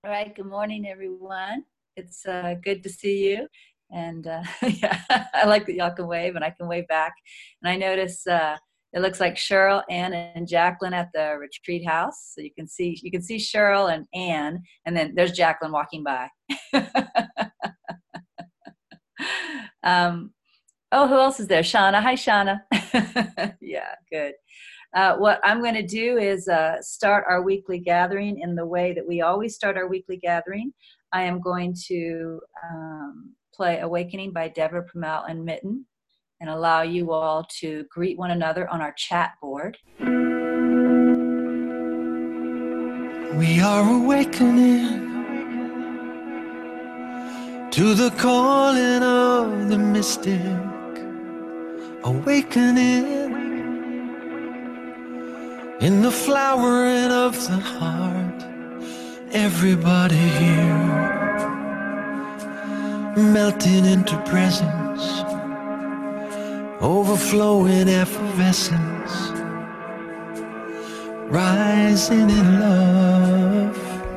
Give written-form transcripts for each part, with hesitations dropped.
All right, good morning, everyone. It's good to see you. And yeah, I like that y'all can wave and I can wave back. And I notice it looks like Cheryl, Ann, and Jacqueline at the retreat house. So you can see Cheryl and Ann, and then there's Jacqueline walking by. um, oh, who else is there? Shauna. Hi, Shauna. Yeah, good. What I'm going to do is start our weekly gathering in the way that we always start our weekly gathering. I am going to play Awakening by Deborah Premal and Mitten and allow you all to greet one another on our chat board. We are awakening to the calling of the mystic, awakening in the flowering of the heart. Everybody here melting into presence, overflowing effervescence, rising in love.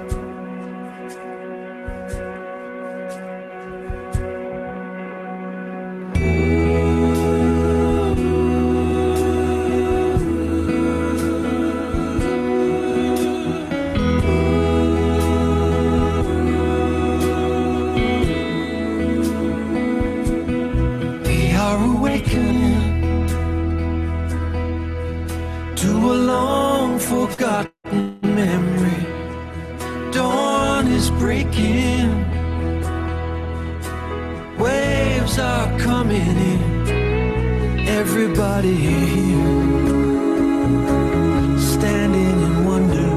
Forgotten memory, dawn is breaking, waves are coming in. Everybody here, standing in wonder,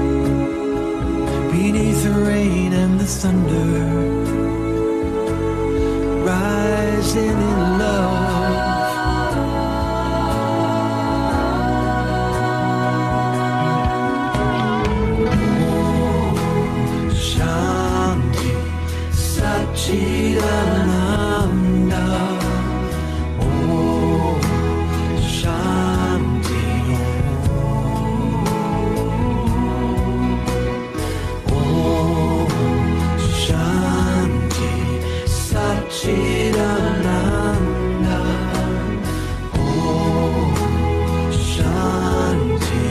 beneath the rain and the thunder, rising in love. Chidananda, Om Shanti, Om Shanti, Satchidananda, Om Shanti,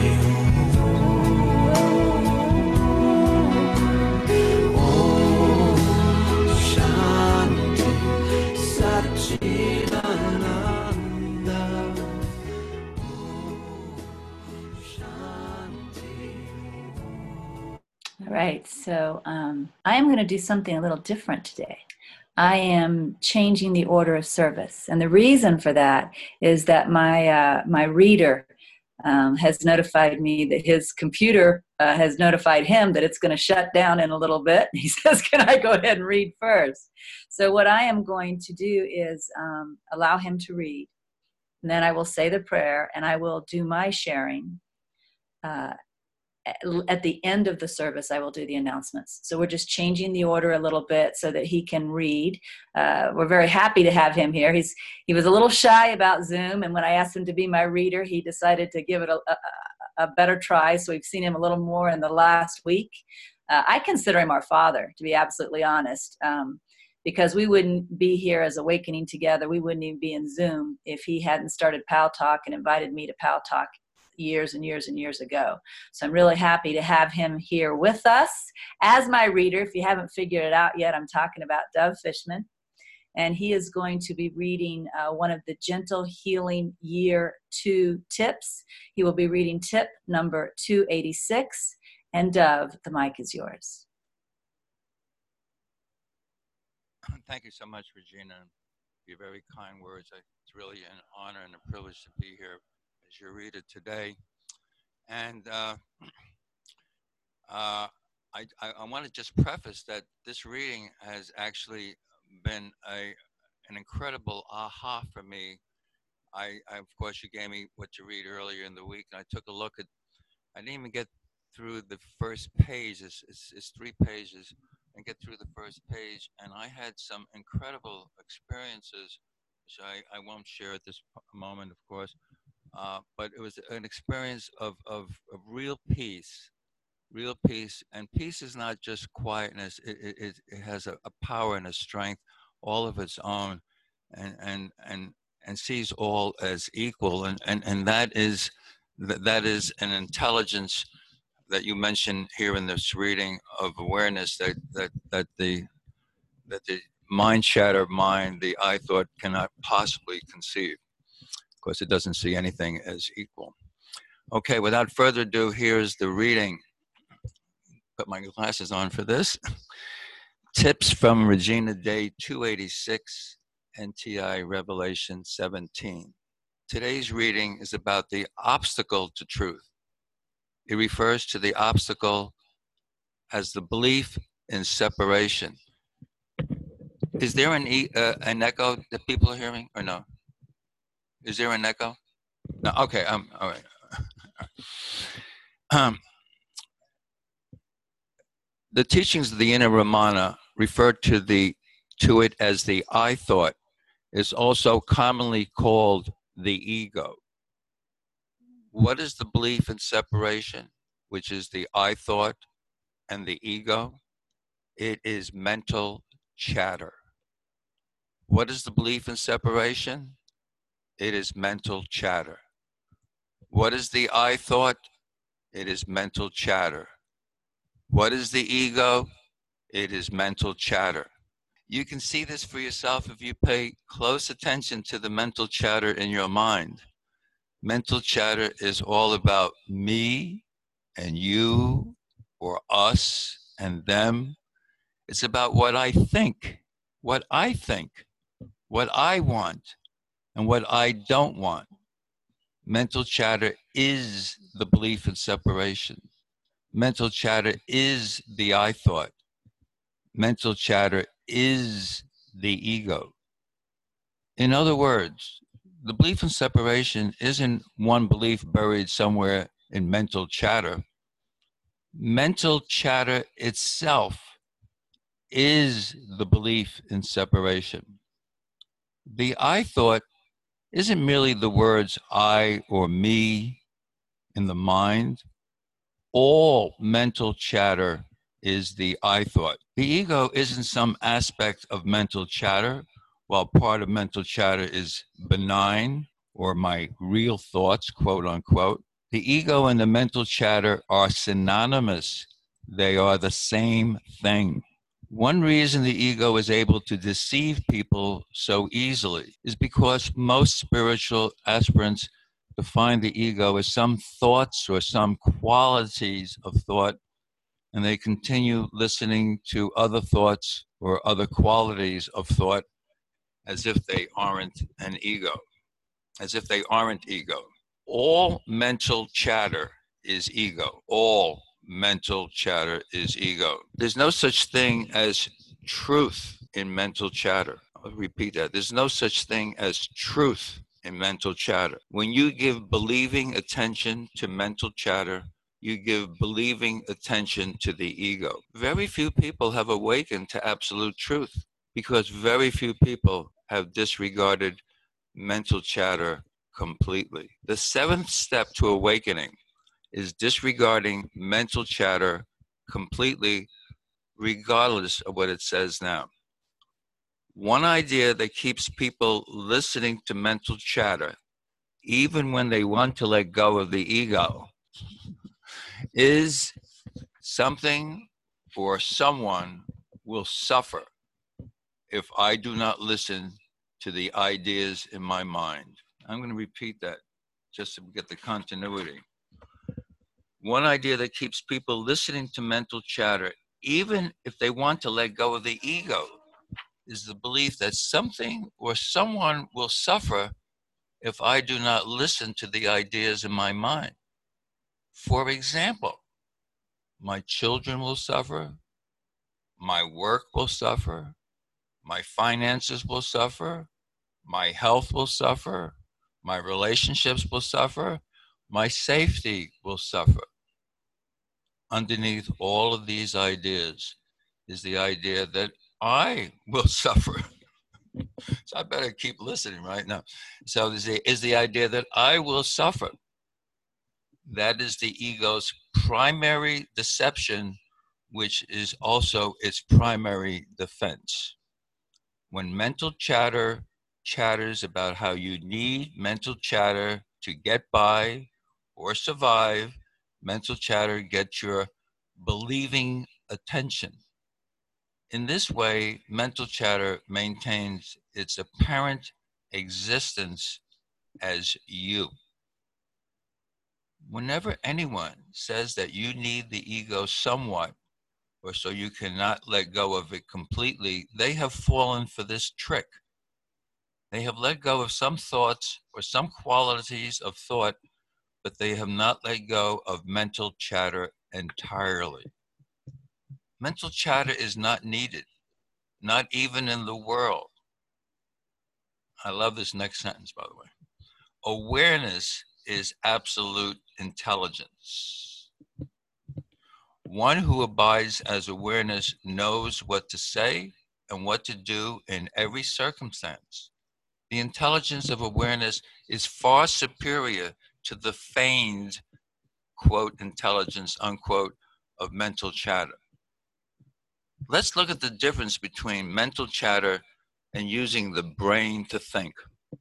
All right, so I am going to do something a little different today. I am changing the order of service, and the reason for that is that my reader has notified me that his computer has notified him that it's going to shut down in a little bit. He says, "Can I go ahead and read first?" So what I am going to do is allow him to read, and then I will say the prayer, and I will do my sharing. At the end of the service, I will do the announcements. So we're just changing the order a little bit so that he can read. We're very happy to have him here. He was a little shy about Zoom, and when I asked him to be my reader, he decided to give it a better try. So we've seen him a little more in the last week. I consider him our father, to be absolutely honest, because we wouldn't be here as Awakening together. We wouldn't even be in Zoom if he hadn't started Pal Talk and invited me to Pal Talk years and years and years ago. So I'm really happy to have him here with us as my reader. If you haven't figured it out yet, I'm talking about Dov Fishman, and he is going to be reading one of the Gentle Healing Year 2 tips. He will be reading tip number 286, and Dov, the mic is yours. Thank you so much, Regina, for your very kind words. It's really an honor and a privilege to be here as your reader today. And I want to just preface that this reading has actually been an incredible aha for me. Of course, you gave me what to read earlier in the week, and I took a look at, I didn't even get through the first page. It's 3 pages, and get through the first page, and I had some incredible experiences, which I won't share at this moment, of course, but it was an experience of real peace real peace. And peace is not just quietness. It has a power and a strength all of its own, and sees all as equal. And that is an intelligence that you mentioned here in this reading of awareness, that the mind shatter mind, the I thought, cannot possibly conceive. Of course, it doesn't see anything as equal. Okay, without further ado, here's the reading. Put my glasses on for this. Tips from Regina Day 286, NTI Revelation 17. Today's reading is about the obstacle to truth. It refers to the obstacle as the belief in separation. Is there an echo that people are hearing, or no? Is there an echo? No. Okay. All right. The teachings of the Inner Ramana refer to it as the I thought. Is also commonly called the ego. What is the belief in separation, which is the I thought and the ego? It is mental chatter. What is the belief in separation? It is mental chatter. What is the I thought? It is mental chatter. What is the ego? It is mental chatter. You can see this for yourself if you pay close attention to the mental chatter in your mind. Mental chatter is all about me and you, or us and them. It's about what I think, what I want, and what I don't want. Mental chatter is the belief in separation. Mental chatter is the I thought. Mental chatter is the ego. In other words, the belief in separation isn't one belief buried somewhere in mental chatter. Mental chatter itself is the belief in separation. The I thought isn't merely the words I or me in the mind. All mental chatter is the I thought. The ego isn't some aspect of mental chatter, while part of mental chatter is benign, or my real thoughts, quote unquote. The ego and the mental chatter are synonymous. They are the same thing. One reason the ego is able to deceive people so easily is because most spiritual aspirants define the ego as some thoughts or some qualities of thought, and they continue listening to other thoughts or other qualities of thought as if they aren't an ego, as if they aren't ego. All mental chatter is ego. All mental chatter is ego. There's no such thing as truth in mental chatter. I'll repeat that. There's no such thing as truth in mental chatter. When you give believing attention to mental chatter, you give believing attention to the ego. Very few people have awakened to absolute truth because very few people have disregarded mental chatter completely. The seventh step to awakening is disregarding mental chatter completely, regardless of what it says now. One idea that keeps people listening to mental chatter, even when they want to let go of the ego, is something or someone will suffer if I do not listen to the ideas in my mind. I'm going to repeat that just to get the continuity. One idea that keeps people listening to mental chatter, even if they want to let go of the ego, is the belief that something or someone will suffer if I do not listen to the ideas in my mind. For example, my children will suffer, my work will suffer, my finances will suffer, my health will suffer, my relationships will suffer, my safety will suffer. Underneath all of these ideas is the idea that I will suffer. So I better keep listening right now. So is the idea that I will suffer. That is the ego's primary deception, which is also its primary defense. When mental chatter chatters about how you need mental chatter to get by or survive, mental chatter gets your believing attention. In this way, mental chatter maintains its apparent existence as you. Whenever anyone says that you need the ego somewhat, or so you cannot let go of it completely, they have fallen for this trick. They have let go of some thoughts or some qualities of thought, but they have not let go of mental chatter entirely. Mental chatter is not needed, not even in the world. I love this next sentence, by the way. Awareness is absolute intelligence. One who abides as awareness knows what to say and what to do in every circumstance. The intelligence of awareness is far superior to the feigned, quote, intelligence, unquote, of mental chatter. Let's look at the difference between mental chatter and using the brain to think.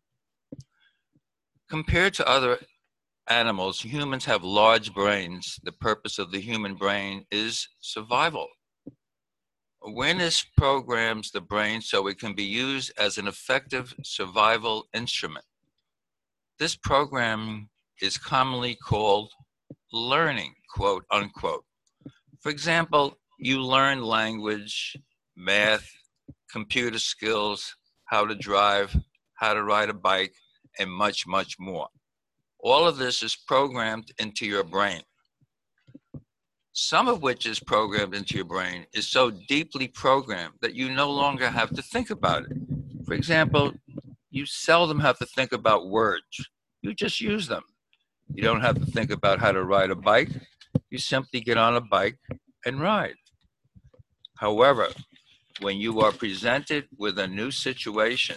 Compared to other animals, humans have large brains. The purpose of the human brain is survival. Awareness programs the brain so it can be used as an effective survival instrument. This programming is commonly called learning, quote unquote. For example, you learn language, math, computer skills, how to drive, how to ride a bike, and much, much more. All of this is programmed into your brain. Some of which is programmed into your brain is so deeply programmed that you no longer have to think about it. For example, you seldom have to think about words. You just use them. You don't have to think about how to ride a bike. You simply get on a bike and ride. However, when you are presented with a new situation,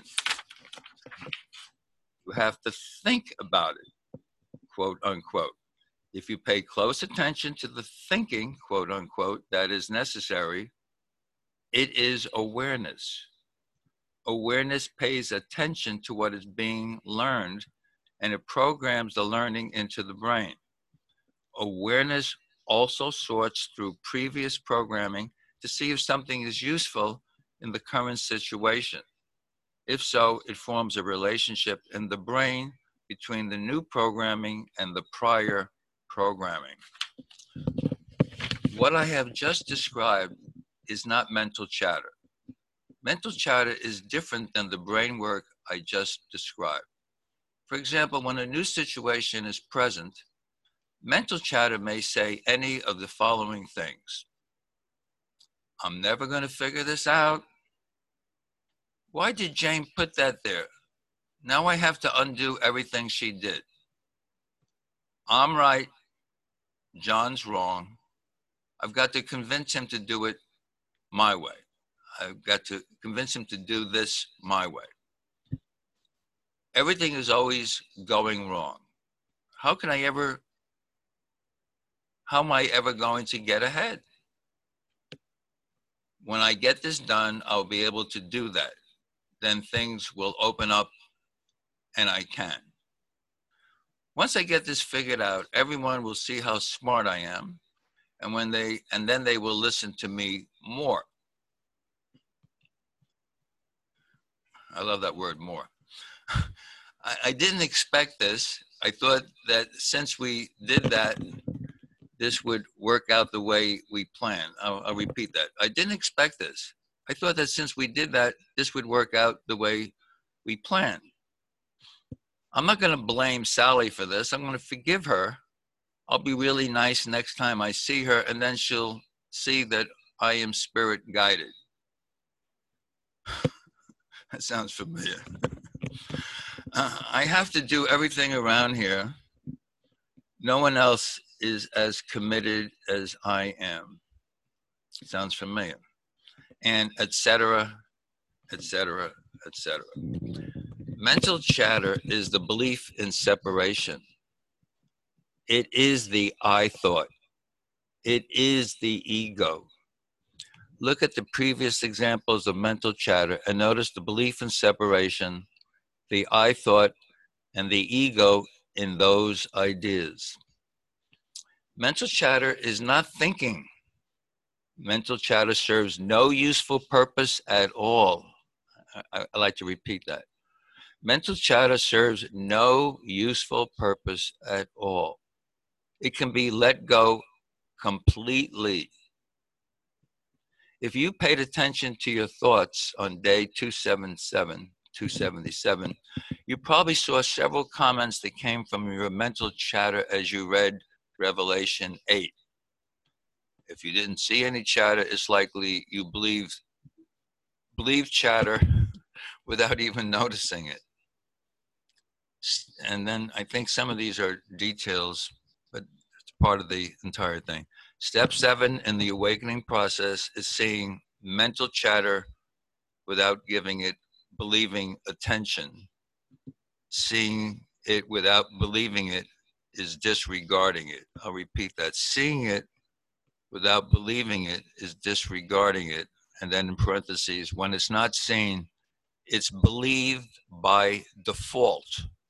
you have to think about it, quote unquote. If you pay close attention to the thinking, quote unquote, that is necessary, it is awareness. Awareness pays attention to what is being learned, and it programs the learning into the brain. Awareness also sorts through previous programming to see if something is useful in the current situation. If so, it forms a relationship in the brain between the new programming and the prior programming. What I have just described is not mental chatter. Mental chatter is different than the brain work I just described. For example, when a new situation is present, mental chatter may say any of the following things. I'm never going to figure this out. Why did Jane put that there? Now I have to undo everything she did. I'm right. John's wrong. I've got to convince him to do it my way. I've got to convince him to do this my way. Everything is always going wrong. How am I ever going to get ahead? When I get this done, I'll be able to do that. Then things will open up and I can. Once I get this figured out, everyone will see how smart I am, and then they will listen to me more. I love that word, more. I didn't expect this. I thought that since we did that, this would work out the way we planned. I'll repeat that. I didn't expect this. I thought that since we did that, this would work out the way we planned. I'm not going to blame Sally for this. I'm going to forgive her. I'll be really nice next time I see her, and then she'll see that I am spirit guided. That sounds familiar. I have to do everything around here. No one else is as committed as I am. Sounds familiar. And et cetera, et cetera, et cetera. Mental chatter is the belief in separation. It is the I thought. It is the ego. Look at the previous examples of mental chatter and notice the belief in separation, the I thought, and the ego in those ideas. Mental chatter is not thinking. Mental chatter serves no useful purpose at all. I like to repeat that. Mental chatter serves no useful purpose at all. It can be let go completely. If you paid attention to your thoughts on day 277, you probably saw several comments that came from your mental chatter as you read Revelation 8. If you didn't see any chatter, it's likely you believe chatter without even noticing it. And then I think some of these are details, but it's part of the entire thing. Step 7 in the awakening process is seeing mental chatter without giving it believing attention. Seeing it without believing it is disregarding it. I'll repeat that. Seeing it without believing it is disregarding it. And then in parentheses, when it's not seen, it's believed by default.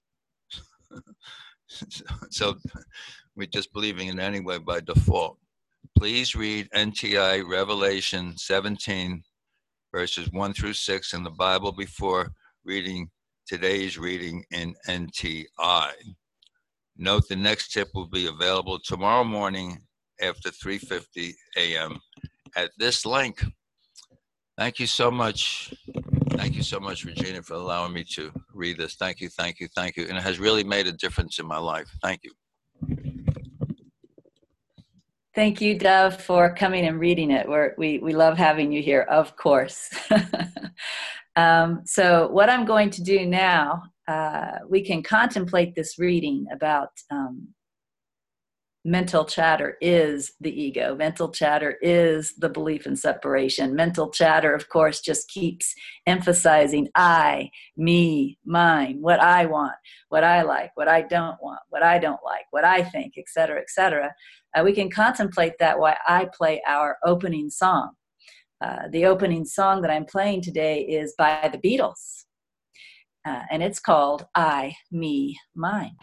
So we're just believing it anyway by default. Please read NTI Revelation 17, verses 1 through 6 in the Bible before reading today's reading in NTI. Note the next tip will be available tomorrow morning after 3:50 a.m. at this link. Thank you so much. Thank you so much, Regina, for allowing me to read this. Thank you, thank you, thank you. And it has really made a difference in my life. Thank you. Thank you, Dove, for coming and reading it. We love having you here, of course. So what I'm going to do now, we can contemplate this reading about mental chatter is the ego. Mental chatter is the belief in separation. Mental chatter, of course, just keeps emphasizing I, me, mine, what I want, what I like, what I don't want, what I don't like, what I think, et cetera, et cetera. We can contemplate that while I play our opening song. The opening song that I'm playing today is by the Beatles, and it's called I, Me, Mine.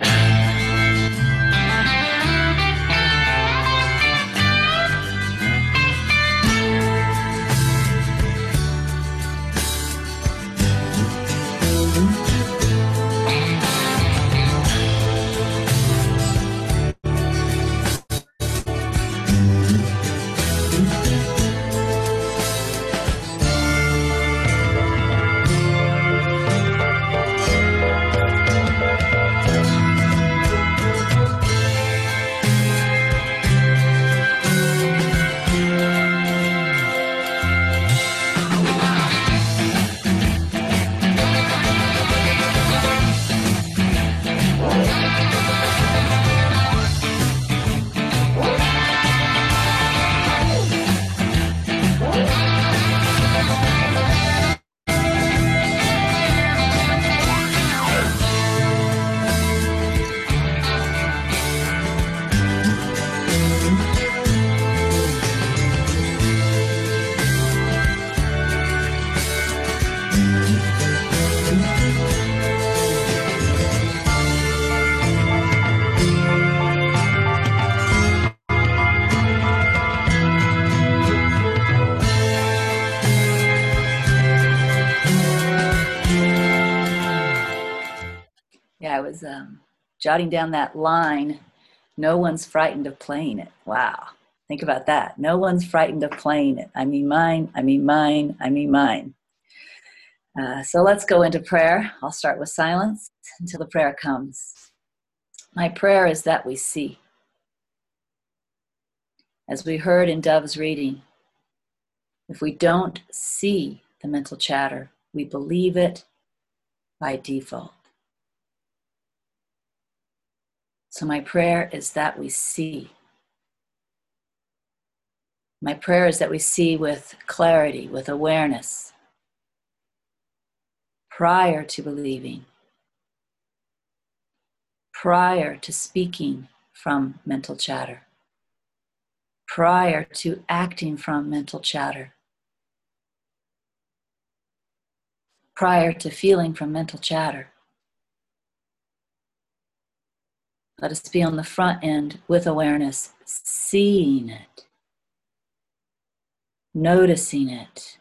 Yeah, I was jotting down that line, no one's frightened of playing it. Wow, think about that. No one's frightened of playing it. I mean mine, I mean mine, I mean mine. So let's go into prayer. I'll start with silence until the prayer comes. My prayer is that we see. As we heard in Dove's reading, if we don't see the mental chatter, we believe it by default. So my prayer is that we see. My prayer is that we see with clarity, with awareness, prior to believing, prior to speaking from mental chatter, prior to acting from mental chatter, prior to feeling from mental chatter. Let us be on the front end with awareness, seeing it, noticing it,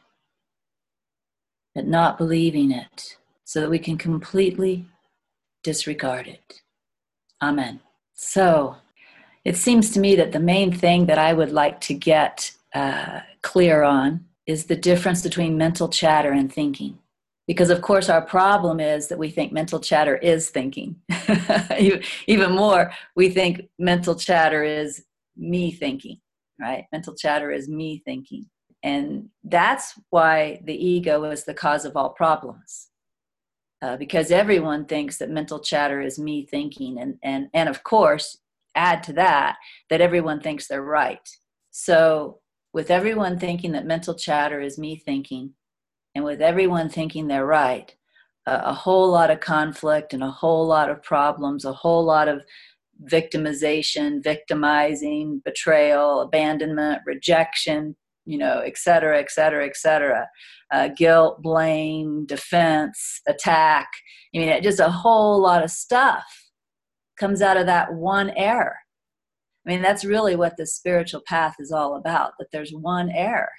but not believing it, so that we can completely disregard it. Amen. So, it seems to me that the main thing that I would like to get clear on is the difference between mental chatter and thinking. Because, of course, our problem is that we think mental chatter is thinking. Even more, we think mental chatter is me thinking, right? Mental chatter is me thinking. And that's why the ego is the cause of all problems. Because everyone thinks that mental chatter is me thinking. And of course, add to that everyone thinks they're right. So with everyone thinking that mental chatter is me thinking, and with everyone thinking they're right, a whole lot of conflict and a whole lot of problems, a whole lot of victimization, victimizing, betrayal, abandonment, rejection, et cetera, et cetera, et cetera. Guilt, blame, defense, attack. Just a whole lot of stuff comes out of that one error. That's really what the spiritual path is all about, that there's one error.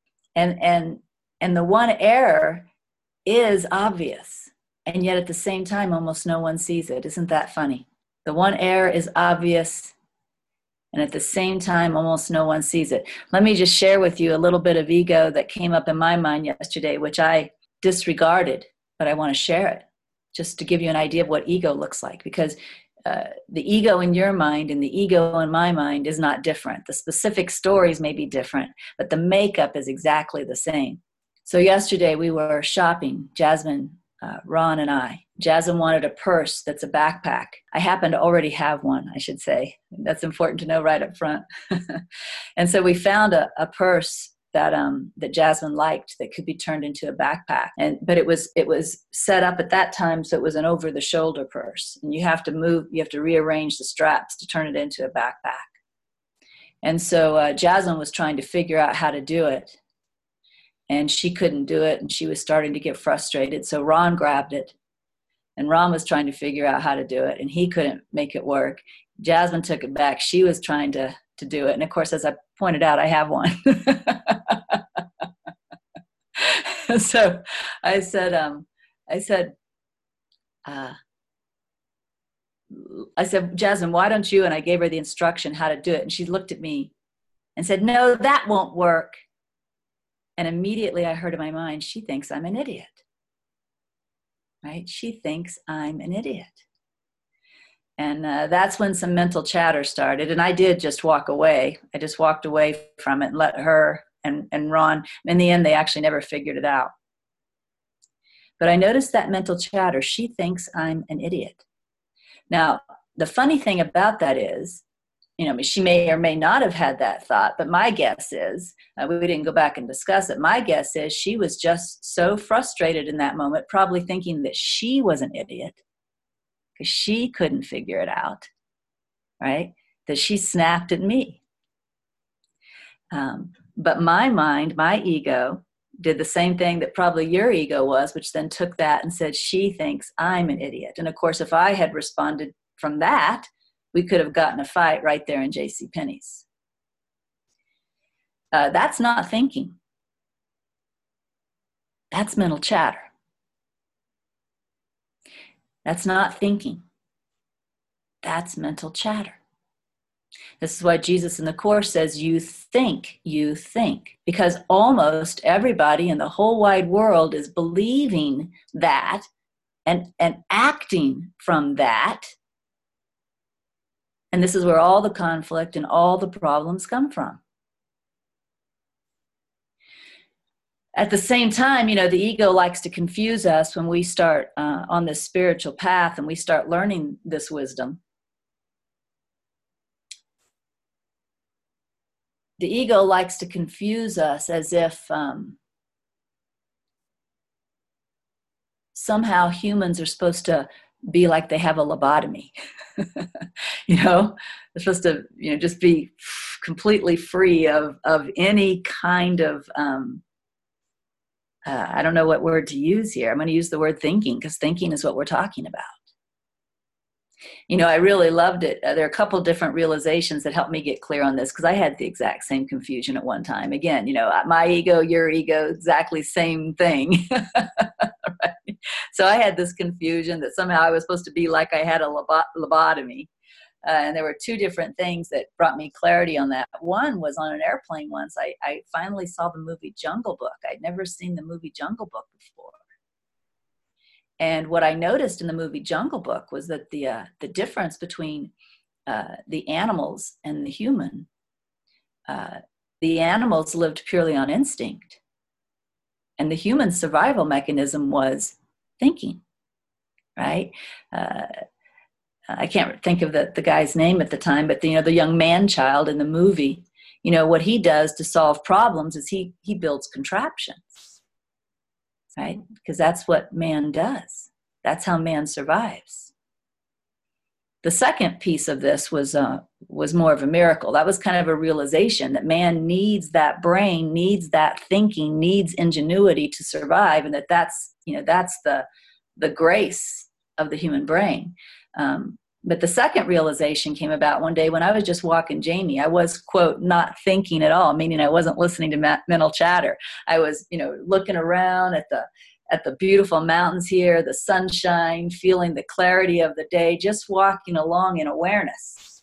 And the one error is obvious, and yet at the same time, almost no one sees it. Isn't that funny? The one error is obvious, and at the same time, almost no one sees it. Let me just share with you a little bit of ego that came up in my mind yesterday, which I disregarded, but I want to share it just to give you an idea of what ego looks like, because the ego in your mind and the ego in my mind is not different. The specific stories may be different, but the makeup is exactly the same. So yesterday we were shopping, Jasmine, Ron and I. Jasmine wanted a purse that's a backpack. I happen to already have one, I should say. That's important to know right up front. And so we found a purse that Jasmine liked that could be turned into a backpack. But it was set up at that time so it was an over-the-shoulder purse. And you have to rearrange the straps to turn it into a backpack. And so Jasmine was trying to figure out how to do it. And she couldn't do it, and she was starting to get frustrated. So Ron grabbed it, and Ron was trying to figure out how to do it, and he couldn't make it work. Jasmine took it back. She was trying to do it. And of course, as I pointed out, I have one. So I said, Jasmine, why don't you? And I gave her the instruction how to do it. And she looked at me and said, no, that won't work. And immediately I heard in my mind, she thinks I'm an idiot, right? She thinks I'm an idiot. And that's when some mental chatter started. And I did just walk away. I just walked away from it and let her and Ron, in the end, they actually never figured it out. But I noticed that mental chatter. She thinks I'm an idiot. Now, the funny thing about that is, she may or may not have had that thought, but my guess is, we didn't go back and discuss it, my guess is she was just so frustrated in that moment, probably thinking that she was an idiot because she couldn't figure it out, right? That she snapped at me. But my mind, my ego, did the same thing that probably your ego was, which then took that and said, she thinks I'm an idiot. And of course, if I had responded from that, we could have gotten a fight right there in JCPenney's. That's not thinking. That's mental chatter. That's not thinking. That's mental chatter. This is why Jesus in the Course says, you think, because almost everybody in the whole wide world is believing that and acting from that. And this is where all the conflict and all the problems come from. At the same time, the ego likes to confuse us when we start on this spiritual path and we start learning this wisdom. The ego likes to confuse us as if somehow humans are supposed to be like they have a lobotomy. They're supposed to, just be completely free of any kind of, I don't know what word to use here. I'm going to use the word thinking, because thinking is what we're talking about. I really loved it. There are a couple different realizations that helped me get clear on this, because I had the exact same confusion at one time. Again, my ego, your ego, exactly same thing. Right? So I had this confusion that somehow I was supposed to be like I had a lobotomy. And there were two different things that brought me clarity on that. One was on an airplane once. I finally saw the movie Jungle Book. I'd never seen the movie Jungle Book before. And what I noticed in the movie Jungle Book was that the difference between the animals and the human, the animals lived purely on instinct. And the human survival mechanism was thinking, right? I can't think of the guy's name at the time, but the young man child in the movie, what he does to solve problems is he builds contraptions, right? Because that's what man does. That's how man survives. The second piece of this was more of a miracle. That was kind of a realization that man needs that brain, needs that thinking, needs ingenuity to survive, and that's the grace of the human brain. But the second realization came about one day when I was just walking Jamie. I was, quote, not thinking at all, meaning I wasn't listening to mental chatter. I was, looking around at the beautiful mountains here, the sunshine, feeling the clarity of the day, just walking along in awareness.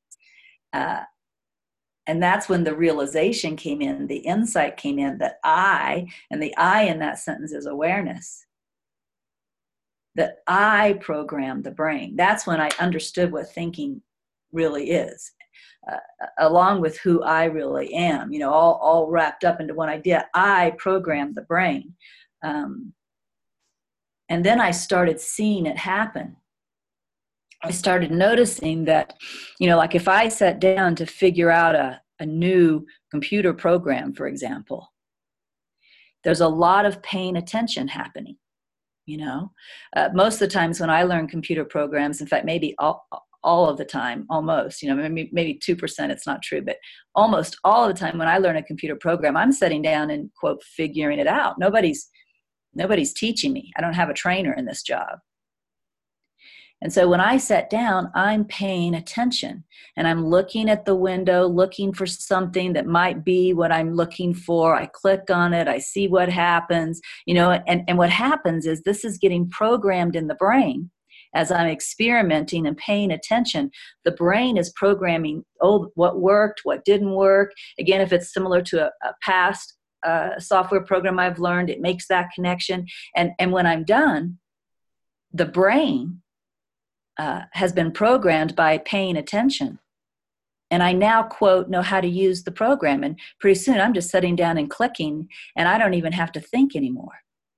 And that's when the realization came in, the insight came in that and the I in that sentence is awareness, that I programmed the brain. That's when I understood what thinking really is, along with who I really am, all wrapped up into one idea. I programmed the brain. And then I started seeing it happen. I started noticing that, like if I sat down to figure out a new computer program, for example, there's a lot of paying attention happening. Most of the times when I learn computer programs, in fact, maybe all of the time, almost, maybe 2%, it's not true, but almost all of the time when I learn a computer program, I'm sitting down and, quote, figuring it out. Nobody's teaching me. I don't have a trainer in this job. And so when I sat down, I'm paying attention and I'm looking at the window, looking for something that might be what I'm looking for. I click on it. I see what happens, and what happens is this is getting programmed in the brain as I'm experimenting and paying attention. The brain is programming, what worked, what didn't work. Again, if it's similar to a past software program I've learned, it makes that connection. And when I'm done, the brain has been programmed by paying attention. And I now, quote, know how to use the program. And pretty soon I'm just sitting down and clicking, and I don't even have to think anymore.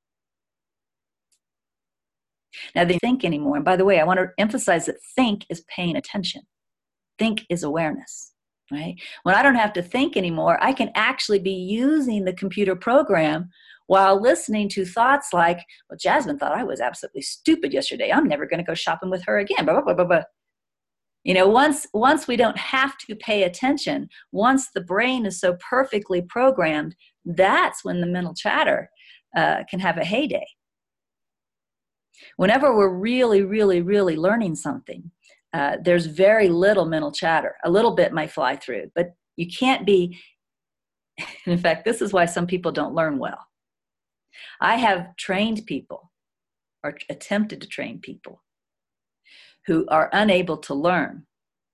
Now they think anymore. And by the way, I want to emphasize that think is paying attention. Think is awareness, right? When I don't have to think anymore, I can actually be using the computer program while listening to thoughts like, well, Jasmine thought I was absolutely stupid yesterday. I'm never going to go shopping with her again. Blah, blah, blah, blah, blah. Once we don't have to pay attention, once the brain is so perfectly programmed, that's when the mental chatter can have a heyday. Whenever we're really, really, really learning something, there's very little mental chatter. A little bit might fly through, but you can't be. In fact, this is why some people don't learn well. I have trained people, or attempted to train people, who are unable to learn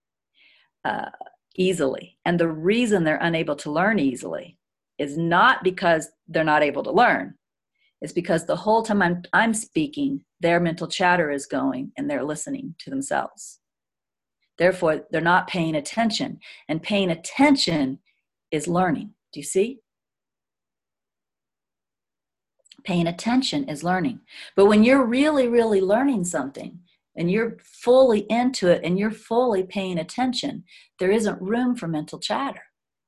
easily. And the reason they're unable to learn easily is not because they're not able to learn. It's because the whole time I'm speaking, their mental chatter is going and they're listening to themselves. Therefore, they're not paying attention. And paying attention is learning. Do you see? Paying attention is learning. But when you're really, really learning something and you're fully into it and you're fully paying attention, there isn't room for mental chatter.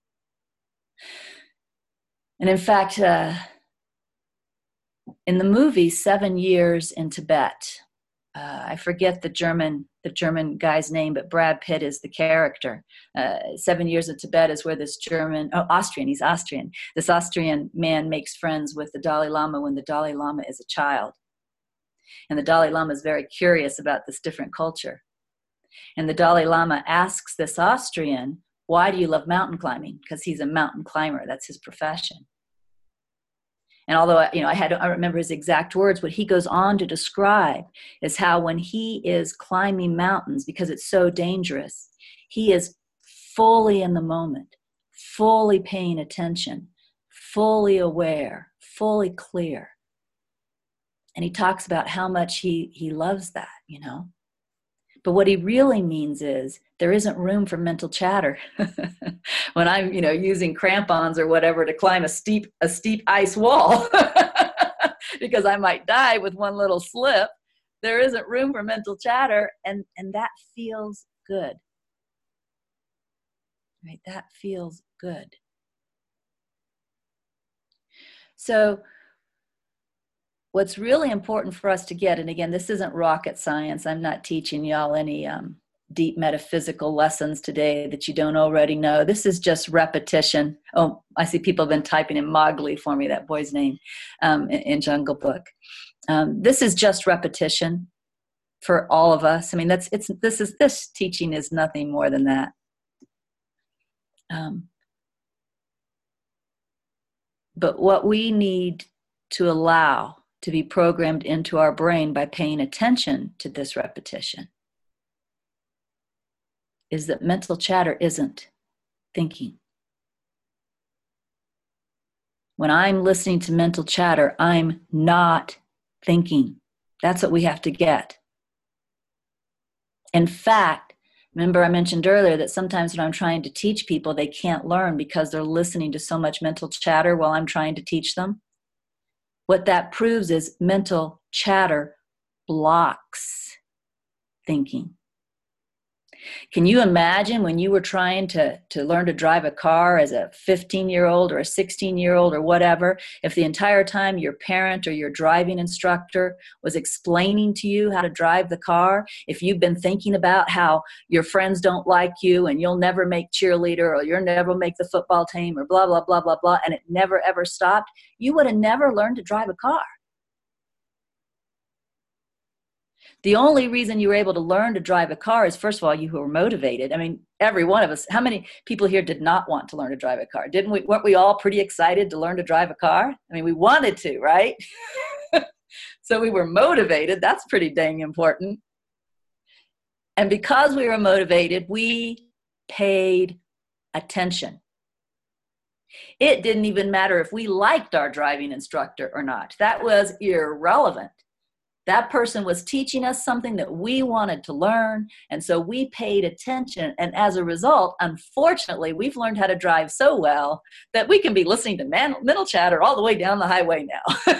And in fact, in the movie 7 Years in Tibet, I forget the German guy's name, but Brad Pitt is the character. 7 Years of Tibet is where this Austrian, he's Austrian. This Austrian man makes friends with the Dalai Lama when the Dalai Lama is a child. And the Dalai Lama is very curious about this different culture. And the Dalai Lama asks this Austrian, why do you love mountain climbing? Because he's a mountain climber. That's his profession. And although, I remember his exact words, what he goes on to describe is how when he is climbing mountains, because it's so dangerous, he is fully in the moment, fully paying attention, fully aware, fully clear. And he talks about how much he loves that, But what he really means is there isn't room for mental chatter. When I'm, using crampons or whatever to climb a steep ice wall, because I might die with one little slip, there isn't room for mental chatter, and that feels good. Right? That feels good. So what's really important for us to get, and again, this isn't rocket science. I'm not teaching y'all any deep metaphysical lessons today that you don't already know. This is just repetition. Oh, I see people have been typing in Mowgli for me, that boy's name, in Jungle Book. This is just repetition for all of us. I mean, this teaching is nothing more than that. But what we need to allow to be programmed into our brain by paying attention to this repetition is that mental chatter isn't thinking. When I'm listening to mental chatter, I'm not thinking. That's what we have to get. In fact, remember I mentioned earlier that sometimes when I'm trying to teach people, they can't learn because they're listening to so much mental chatter while I'm trying to teach them. What that proves is mental chatter blocks thinking. Can you imagine when you were trying to learn to drive a car as a 15-year-old or a 16-year-old or whatever, if the entire time your parent or your driving instructor was explaining to you how to drive the car, if you've been thinking about how your friends don't like you and you'll never make cheerleader or you'll never make the football team or blah, blah, blah, blah, blah, and it never, ever stopped, you would have never learned to drive a car. The only reason you were able to learn to drive a car is, first of all, you were motivated. I mean, every one of us, how many people here did not want to learn to drive a car? Weren't we all pretty excited to learn to drive a car? I mean, we wanted to, right? So we were motivated. That's pretty dang important. And because we were motivated, we paid attention. It didn't even matter if we liked our driving instructor or not. That was irrelevant. That person was teaching us something that we wanted to learn, and so we paid attention. And as a result, unfortunately, we've learned how to drive so well that we can be listening to mental chatter all the way down the highway now.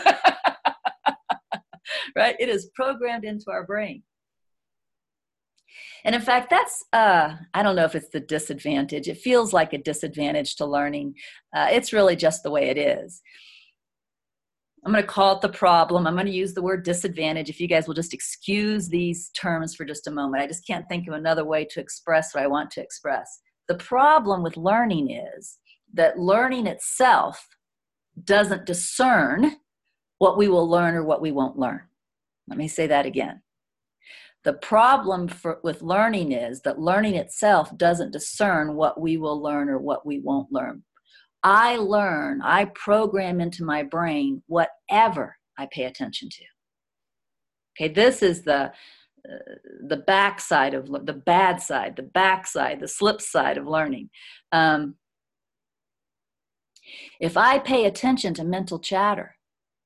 Right? It is programmed into our brain. And in fact, that's, I don't know if it's the disadvantage. It feels like a disadvantage to learning. It's really just the way it is. I'm going to call it the problem. I'm going to use the word disadvantage. If you guys will just excuse these terms for just a moment. I just can't think of another way to express what I want to express. The problem with learning is that learning itself doesn't discern what we will learn or what we won't learn. Let me say that again. The problem with learning is that learning itself doesn't discern what we will learn or what we won't learn. I program into my brain whatever I pay attention to. Okay, this is the backside of the bad side, the backside, the slip side of learning. If I pay attention to mental chatter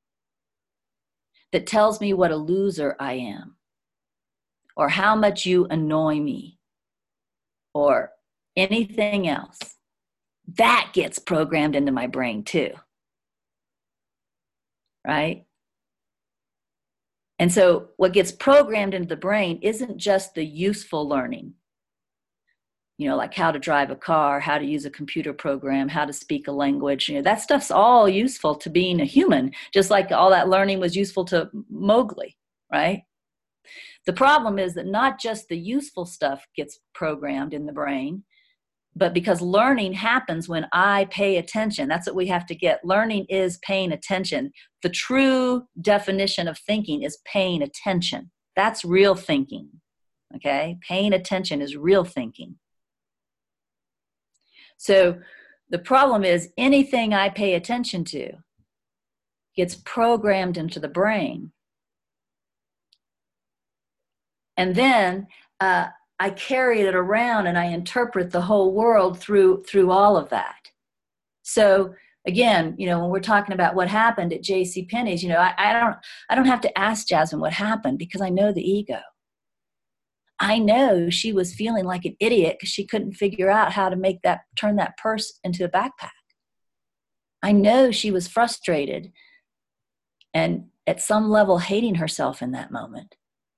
that tells me what a loser I am, or how much you annoy me, or anything else, that gets programmed into my brain too, right? And so what gets programmed into the brain isn't just the useful learning, like how to drive a car, how to use a computer program, how to speak a language. That stuff's all useful to being a human, just like all that learning was useful to Mowgli, right? The problem is that not just the useful stuff gets programmed in the brain, but because learning happens when I pay attention. That's what we have to get. Learning is paying attention. The true definition of thinking is paying attention. That's real thinking. Okay? Paying attention is real thinking. So the problem is anything I pay attention to gets programmed into the brain. And then I carry it around and I interpret the whole world through all of that. So again, when we're talking about what happened at JCPenney's, I don't have to ask Jasmine what happened because I know the ego. I know she was feeling like an idiot because she couldn't figure out how to turn that purse into a backpack. I know she was frustrated and at some level hating herself in that moment.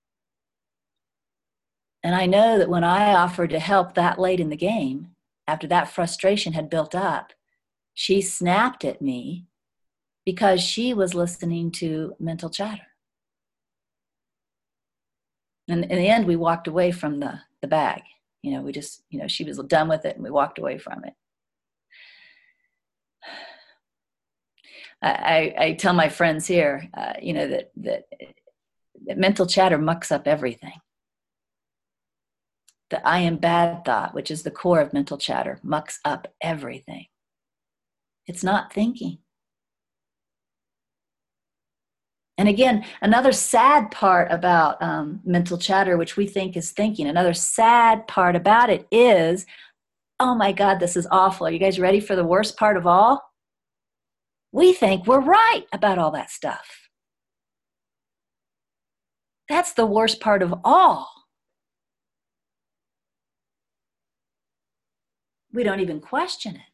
And I know that when I offered to help that late in the game, after that frustration had built up, she snapped at me because she was listening to mental chatter. And in the end, we walked away from the bag. We just, she was done with it and we walked away from it. I tell my friends here, that mental chatter mucks up everything. The I am bad thought, which is the core of mental chatter, mucks up everything. It's not thinking. And again, another sad part about mental chatter, which we think is thinking, another sad part about it is, oh my God, this is awful. Are you guys ready for the worst part of all? We think we're right about all that stuff. That's the worst part of all. We don't even question it.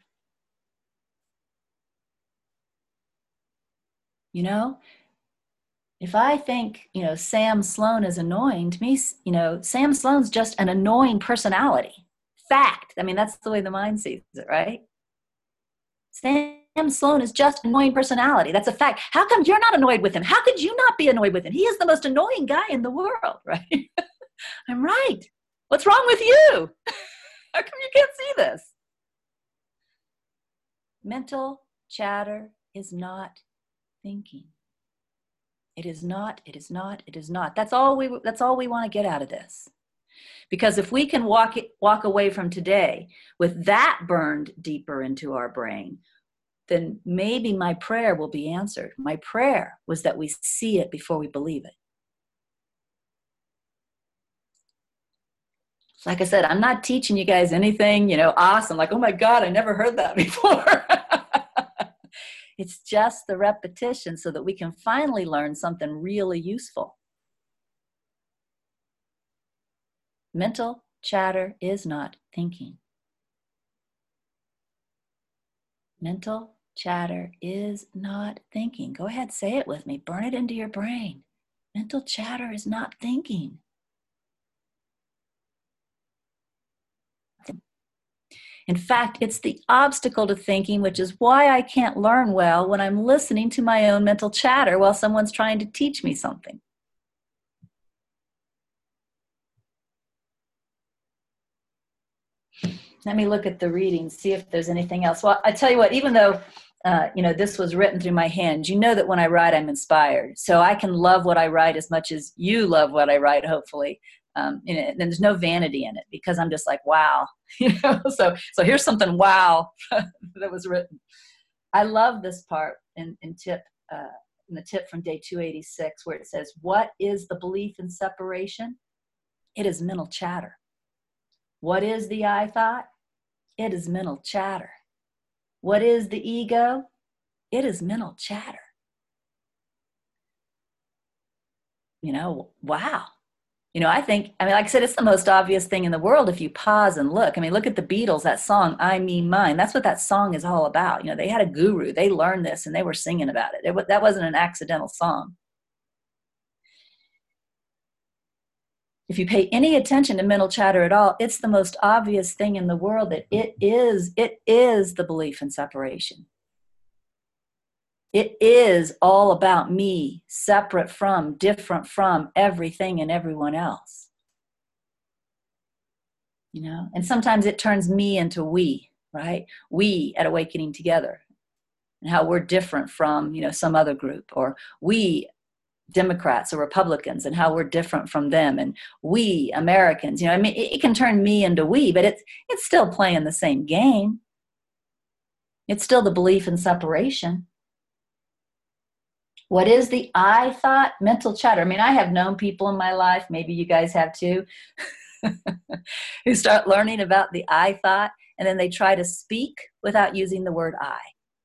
If I think, Sam Sloan is annoying, to me, Sam Sloan's just an annoying personality. Fact. I mean, that's the way the mind sees it, right? Sam Sloan is just an annoying personality. That's a fact. How come you're not annoyed with him? How could you not be annoyed with him? He is the most annoying guy in the world, right? I'm right. What's wrong with you? How come you can't see this? Mental chatter is not thinking. It is not, it is not, it is not. That's all we want to get out of this. Because if we can walk away from today with that burned deeper into our brain, then maybe my prayer will be answered. My prayer was that we see it before we believe it. Like I said, I'm not teaching you guys anything, awesome. Like, oh my God, I never heard that before. It's just the repetition so that we can finally learn something really useful. Mental chatter is not thinking. Mental chatter is not thinking. Go ahead, say it with me. Burn it into your brain. Mental chatter is not thinking. In fact, it's the obstacle to thinking, which is why I can't learn well when I'm listening to my own mental chatter while someone's trying to teach me something. Let me look at the reading, see if there's anything else. Well, I tell you what, even though this was written through my hand, you know that when I write, I'm inspired. So I can love what I write as much as you love what I write, hopefully. And there's no vanity in it because I'm just like, wow. So here's something wow that was written. I love this part in the tip from day 286 where it says, what is the belief in separation? It is mental chatter. What is the I thought? It is mental chatter. What is the ego? It is mental chatter. Wow. Like I said, it's the most obvious thing in the world if you pause and look. Look at the Beatles, that song, I Mean Mine. That's what that song is all about. They had a guru. They learned this and they were singing about it. That wasn't an accidental song. If you pay any attention to mental chatter at all, it's the most obvious thing in the world that it is the belief in separation. It is all about me, separate from, different from everything and everyone else. You know, and sometimes it turns me into we, right? We at Awakening Together, and how we're different from, you know, some other group, or we Democrats or Republicans and how we're different from them, and we Americans, you know, I mean, it can turn me into we, but it's still playing the same game. It's still the belief in separation. What is the I thought? Mental chatter. I mean, I have known people in my life, maybe you guys have too, who start learning about the I thought, and then they try to speak without using the word I.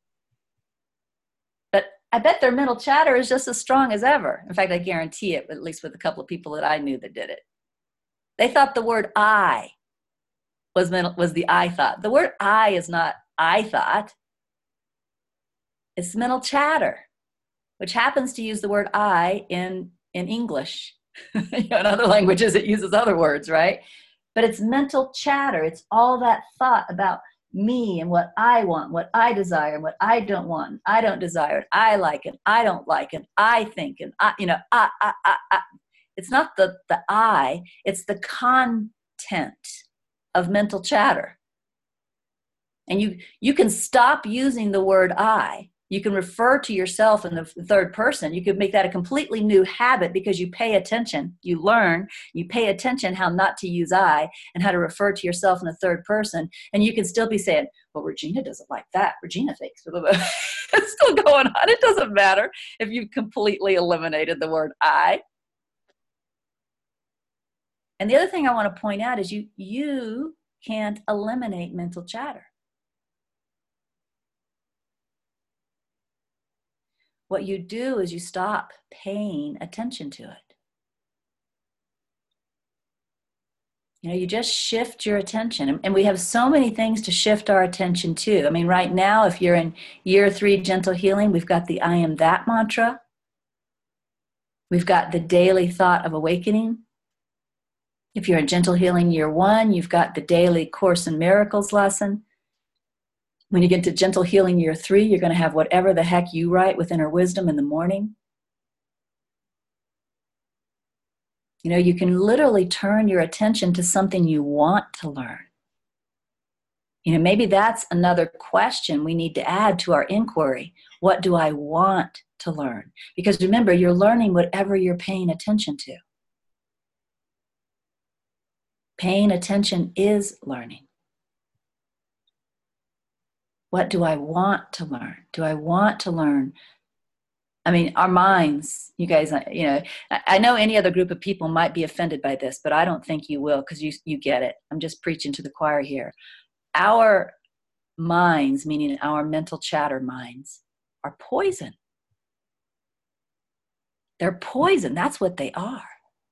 But I bet their mental chatter is just as strong as ever. In fact, I guarantee it, at least with a couple of people that I knew that did it. They thought the word I was the I thought. The word I is not I thought. It's mental chatter, which happens to use the word I in English. You know, in other languages, it uses other words, right? But it's mental chatter. It's all that thought about me and what I want, what I desire, and what I don't want, and I don't desire, and I like it, I don't like it, I think, and I, you know, I. It's not the I, it's the content of mental chatter. And you can stop using the word I. You can refer to yourself in the third person. You could make that a completely new habit because you pay attention. You learn, you pay attention how not to use I and how to refer to yourself in the third person. And you can still be saying, well, Regina doesn't like that. Regina thinks, blah, blah, blah. It's still going on. It doesn't matter if you've completely eliminated the word I. And the other thing I want to point out is you can't eliminate mental chatter. What you do is you stop paying attention to it. You know, you just shift your attention. And we have so many things to shift our attention to. I mean, right now, if you're in year 3 gentle healing, we've got the I am that mantra. We've got the daily thought of awakening. If you're in gentle healing year 1, you've got the daily Course in Miracles lesson. When you get to gentle healing year 3, you're going to have whatever the heck you write with inner wisdom in the morning. You know, you can literally turn your attention to something you want to learn. You know, maybe that's another question we need to add to our inquiry. What do I want to learn? Because remember, you're learning whatever you're paying attention to. Paying attention is learning. What do I want to learn? Do I want to learn? I mean, our minds, you guys, you know, I know any other group of people might be offended by this, but I don't think you will, because you get it. I'm just preaching to the choir here. Our minds, meaning our mental chatter minds, are poison. They're poison. That's what they are.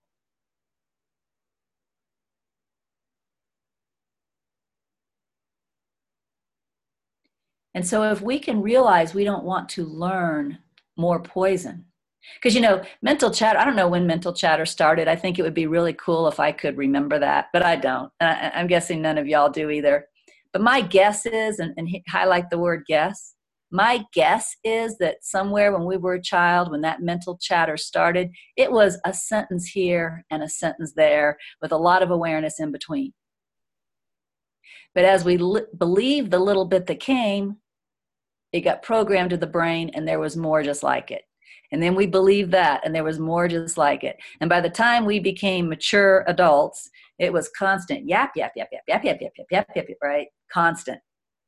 And so if we can realize we don't want to learn more poison, because, you know, mental chatter, I don't know when mental chatter started. I think it would be really cool if I could remember that, but I don't. I'm guessing none of y'all do either. But my guess is, and highlight the word guess, my guess is that somewhere when we were a child, when that mental chatter started, it was a sentence here and a sentence there with a lot of awareness in between. But as we believed the little bit that came, it got programmed to the brain, and there was more just like it. And then we believed that, and there was more just like it. And by the time we became mature adults, it was constant yap, yap, yap, yap, yap, yap, yap, yap, yap, yap, yap, right? Constant.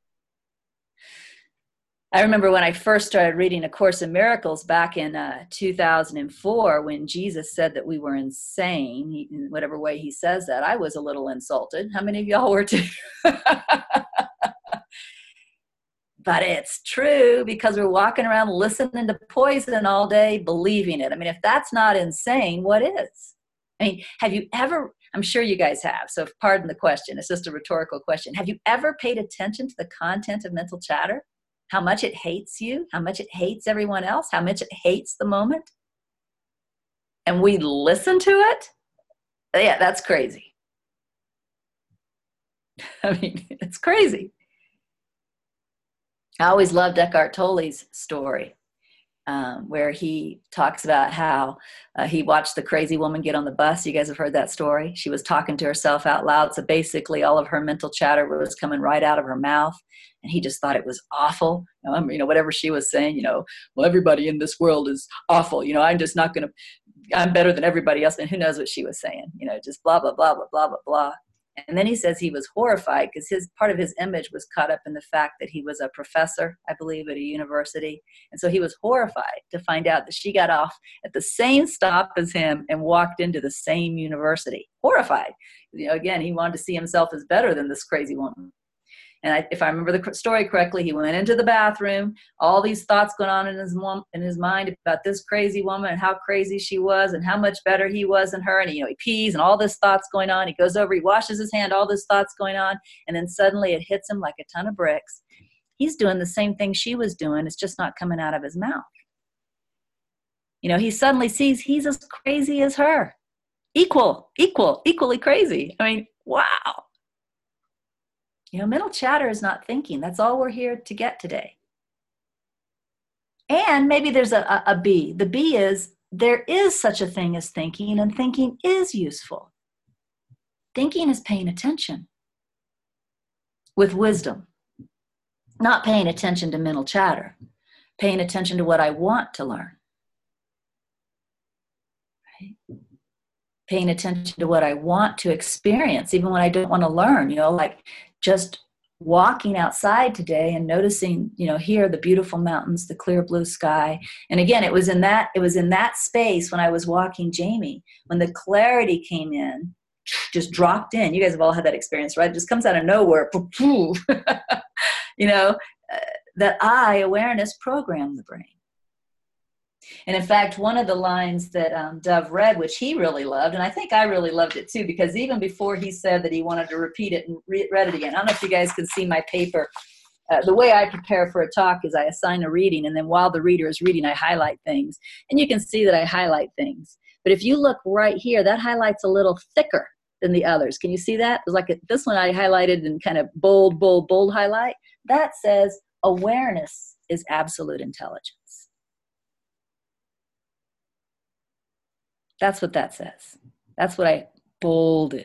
I remember when I first started reading A Course in Miracles back in 2004, when Jesus said that we were insane, in whatever way he says that, I was a little insulted. How many of y'all were too? But it's true, because we're walking around listening to poison all day, believing it. I mean, if that's not insane, what is? I mean, have you ever, I'm sure you guys have, so pardon the question, it's just a rhetorical question. Have you ever paid attention to the content of mental chatter? How much it hates you, how much it hates everyone else, how much it hates the moment? And we listen to it? Yeah, that's crazy. I mean, it's crazy. I always loved Eckhart Tolle's story. where he talks about how he watched the crazy woman get on the bus. You guys have heard that story. She was talking to herself out loud. So basically all of her mental chatter was coming right out of her mouth. And he just thought it was awful. Whatever she was saying, well, everybody in this world is awful. I'm just not going to, I'm better than everybody else. And who knows what she was saying, just blah, blah, blah, blah, blah, blah, blah. And then he says he was horrified because part of his image was caught up in the fact that he was a professor, I believe, at a university. And so he was horrified to find out that she got off at the same stop as him and walked into the same university. Horrified. Again, he wanted to see himself as better than this crazy woman. And if I remember the story correctly, he went into the bathroom, all these thoughts going on in his mind about this crazy woman and how crazy she was and how much better he was than her. And, he pees and all this thoughts going on. He goes over, he washes his hand, all this thoughts going on. And then suddenly it hits him like a ton of bricks. He's doing the same thing she was doing. It's just not coming out of his mouth. He suddenly sees he's as crazy as her. Equally crazy. I mean, wow. Mental chatter is not thinking. That's all we're here to get today. And maybe there's a B. The B is there is such a thing as thinking, and thinking is useful. Thinking is paying attention with wisdom, not paying attention to mental chatter, paying attention to what I want to learn. Right? Paying attention to what I want to experience, even when I don't want to learn, like just walking outside today and noticing, here, the beautiful mountains, the clear blue sky. And again, it was in that space when I was walking Jamie, when the clarity came in, just dropped in. You guys have all had that experience, right? It just comes out of nowhere, that awareness programmed the brain. And in fact, one of the lines that Dove read, which he really loved, and I think I really loved it too, because even before he said that he wanted to repeat it and read it again, I don't know if you guys can see my paper. The way I prepare for a talk is I assign a reading, and then while the reader is reading, I highlight things. And you can see that I highlight things. But if you look right here, that highlight's a little thicker than the others. Can you see that? It's like this one I highlighted in kind of bold highlight. That says awareness is absolute intelligence. That's what that says. That's what I bolded.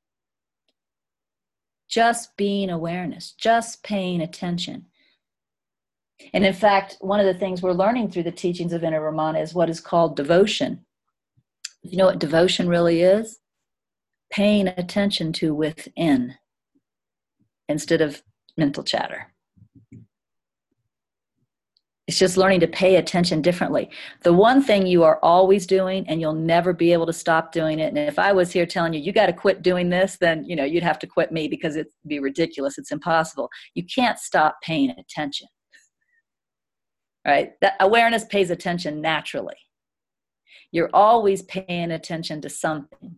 Just being awareness, just paying attention. And in fact, one of the things we're learning through the teachings of Inner Ramana is what is called devotion. You know what devotion really is? Paying attention to within instead of mental chatter. It's just learning to pay attention differently. The one thing you are always doing, and you'll never be able to stop doing it. And if I was here telling you, you got to quit doing this, then, you'd have to quit me because it'd be ridiculous. It's impossible. You can't stop paying attention. Right? That awareness pays attention naturally. You're always paying attention to something.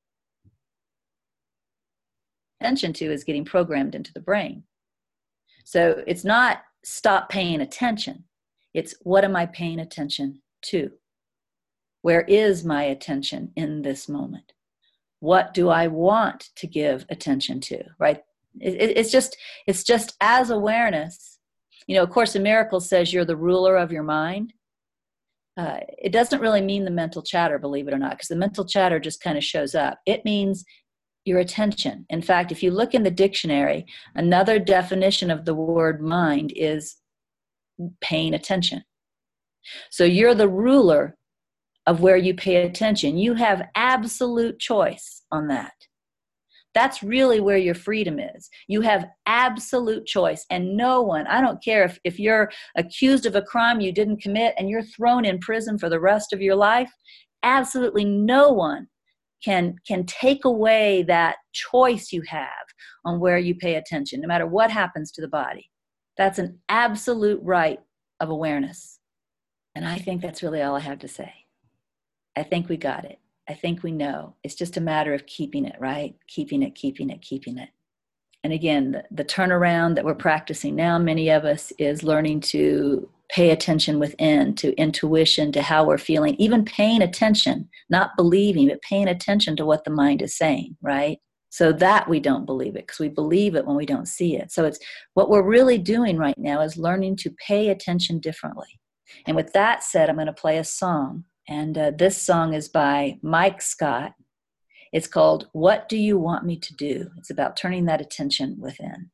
Attention to is getting programmed into the brain. So it's not stop paying attention. It's what am I paying attention to? Where is my attention in this moment? What do I want to give attention to, right? It's just as awareness. A Course in Miracles says you're the ruler of your mind. It doesn't really mean the mental chatter, believe it or not, because the mental chatter just kind of shows up. It means your attention. In fact, if you look in the dictionary, another definition of the word mind is paying attention. So you're the ruler of where you pay attention. You have absolute choice on that. That's really where your freedom is. You have absolute choice, and no one, I don't care if you're accused of a crime you didn't commit and you're thrown in prison for the rest of your life, absolutely no one can take away that choice you have on where you pay attention, no matter what happens to the body. That's an absolute right of awareness. And I think that's really all I have to say. I think we got it. I think we know. It's just a matter of keeping it, right? Keeping it. And again, the turnaround that we're practicing now, many of us, is learning to pay attention within, to intuition, to how we're feeling, even paying attention, not believing, but paying attention to what the mind is saying, right? So that we don't believe it, because we believe it when we don't see it. So it's what we're really doing right now is learning to pay attention differently. And with that said, I'm going to play a song. And this song is by Mike Scott. It's called What Do You Want Me to Do? It's about turning that attention within.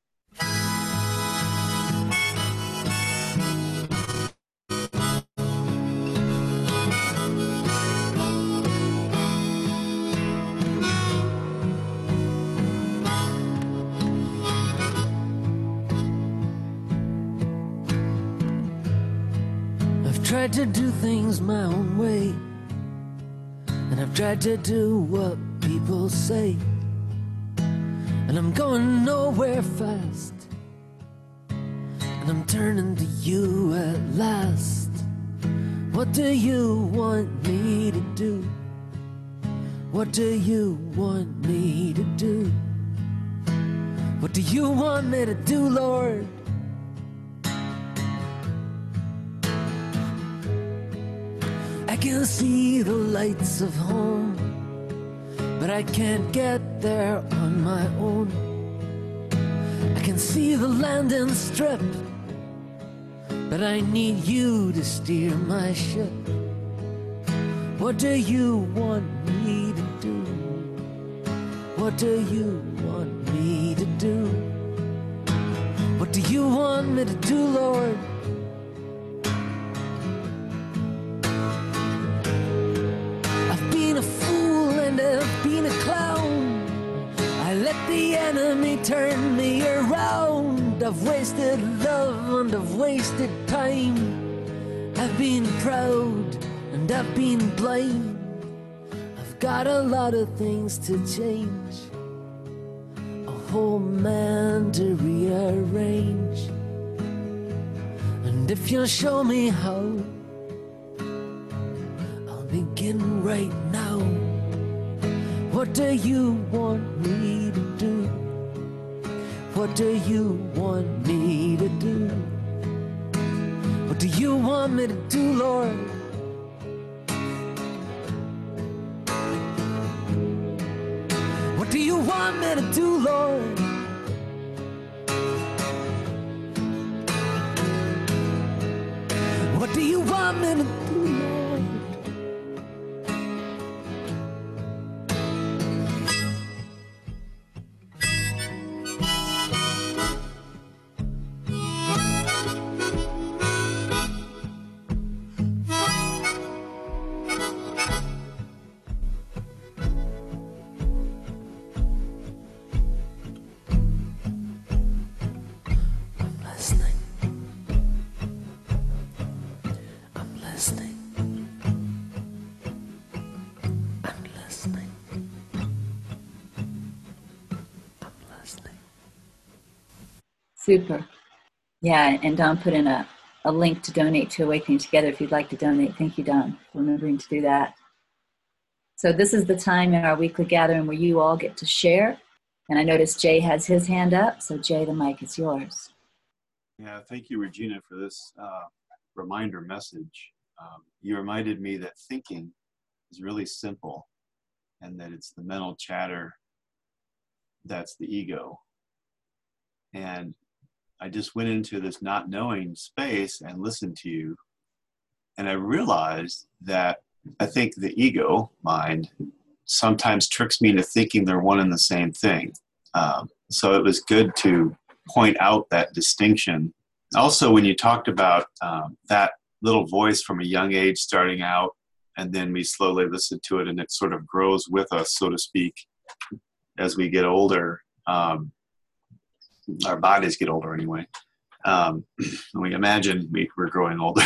I've tried to do things my own way, and I've tried to do what people say, and I'm going nowhere fast, and I'm turning to you at last. What do you want me to do? What do you want me to do? What do you want me to do, Lord? I can see the lights of home, but I can't get there on my own. I can see the landing strip, but I need you to steer my ship. What do you want me to do? What do you want me to do? What do you want me to do, Lord? I've been a fool and I've been a clown. I let the enemy turn me around. I've wasted love and I've wasted time. I've been proud and I've been blind. I've got a lot of things to change, a whole man to rearrange. And if you'll show me how, I'll begin right now. What do you want me to do? What do you want me to do? What do you want me to do, Lord? What do you want me to do, Lord? What do you want me to do, Lord? Super. Yeah, and Don put in a link to donate to Awakening Together if you'd like to donate. Thank you, Don, for remembering to do that. So this is the time in our weekly gathering where you all get to share. And I noticed Jay has his hand up. So Jay, the mic is yours. Yeah, thank you, Regina, for this reminder message. You reminded me that thinking is really simple and that it's the mental chatter that's the ego. And I just went into this not knowing space and listened to you. And I realized that I think the ego mind sometimes tricks me into thinking they're one and the same thing. So it was good to point out that distinction. Also, when you talked about that little voice from a young age starting out, and then we slowly listen to it and it sort of grows with us, so to speak, as we get older. Our bodies get older anyway. We imagine we're growing older.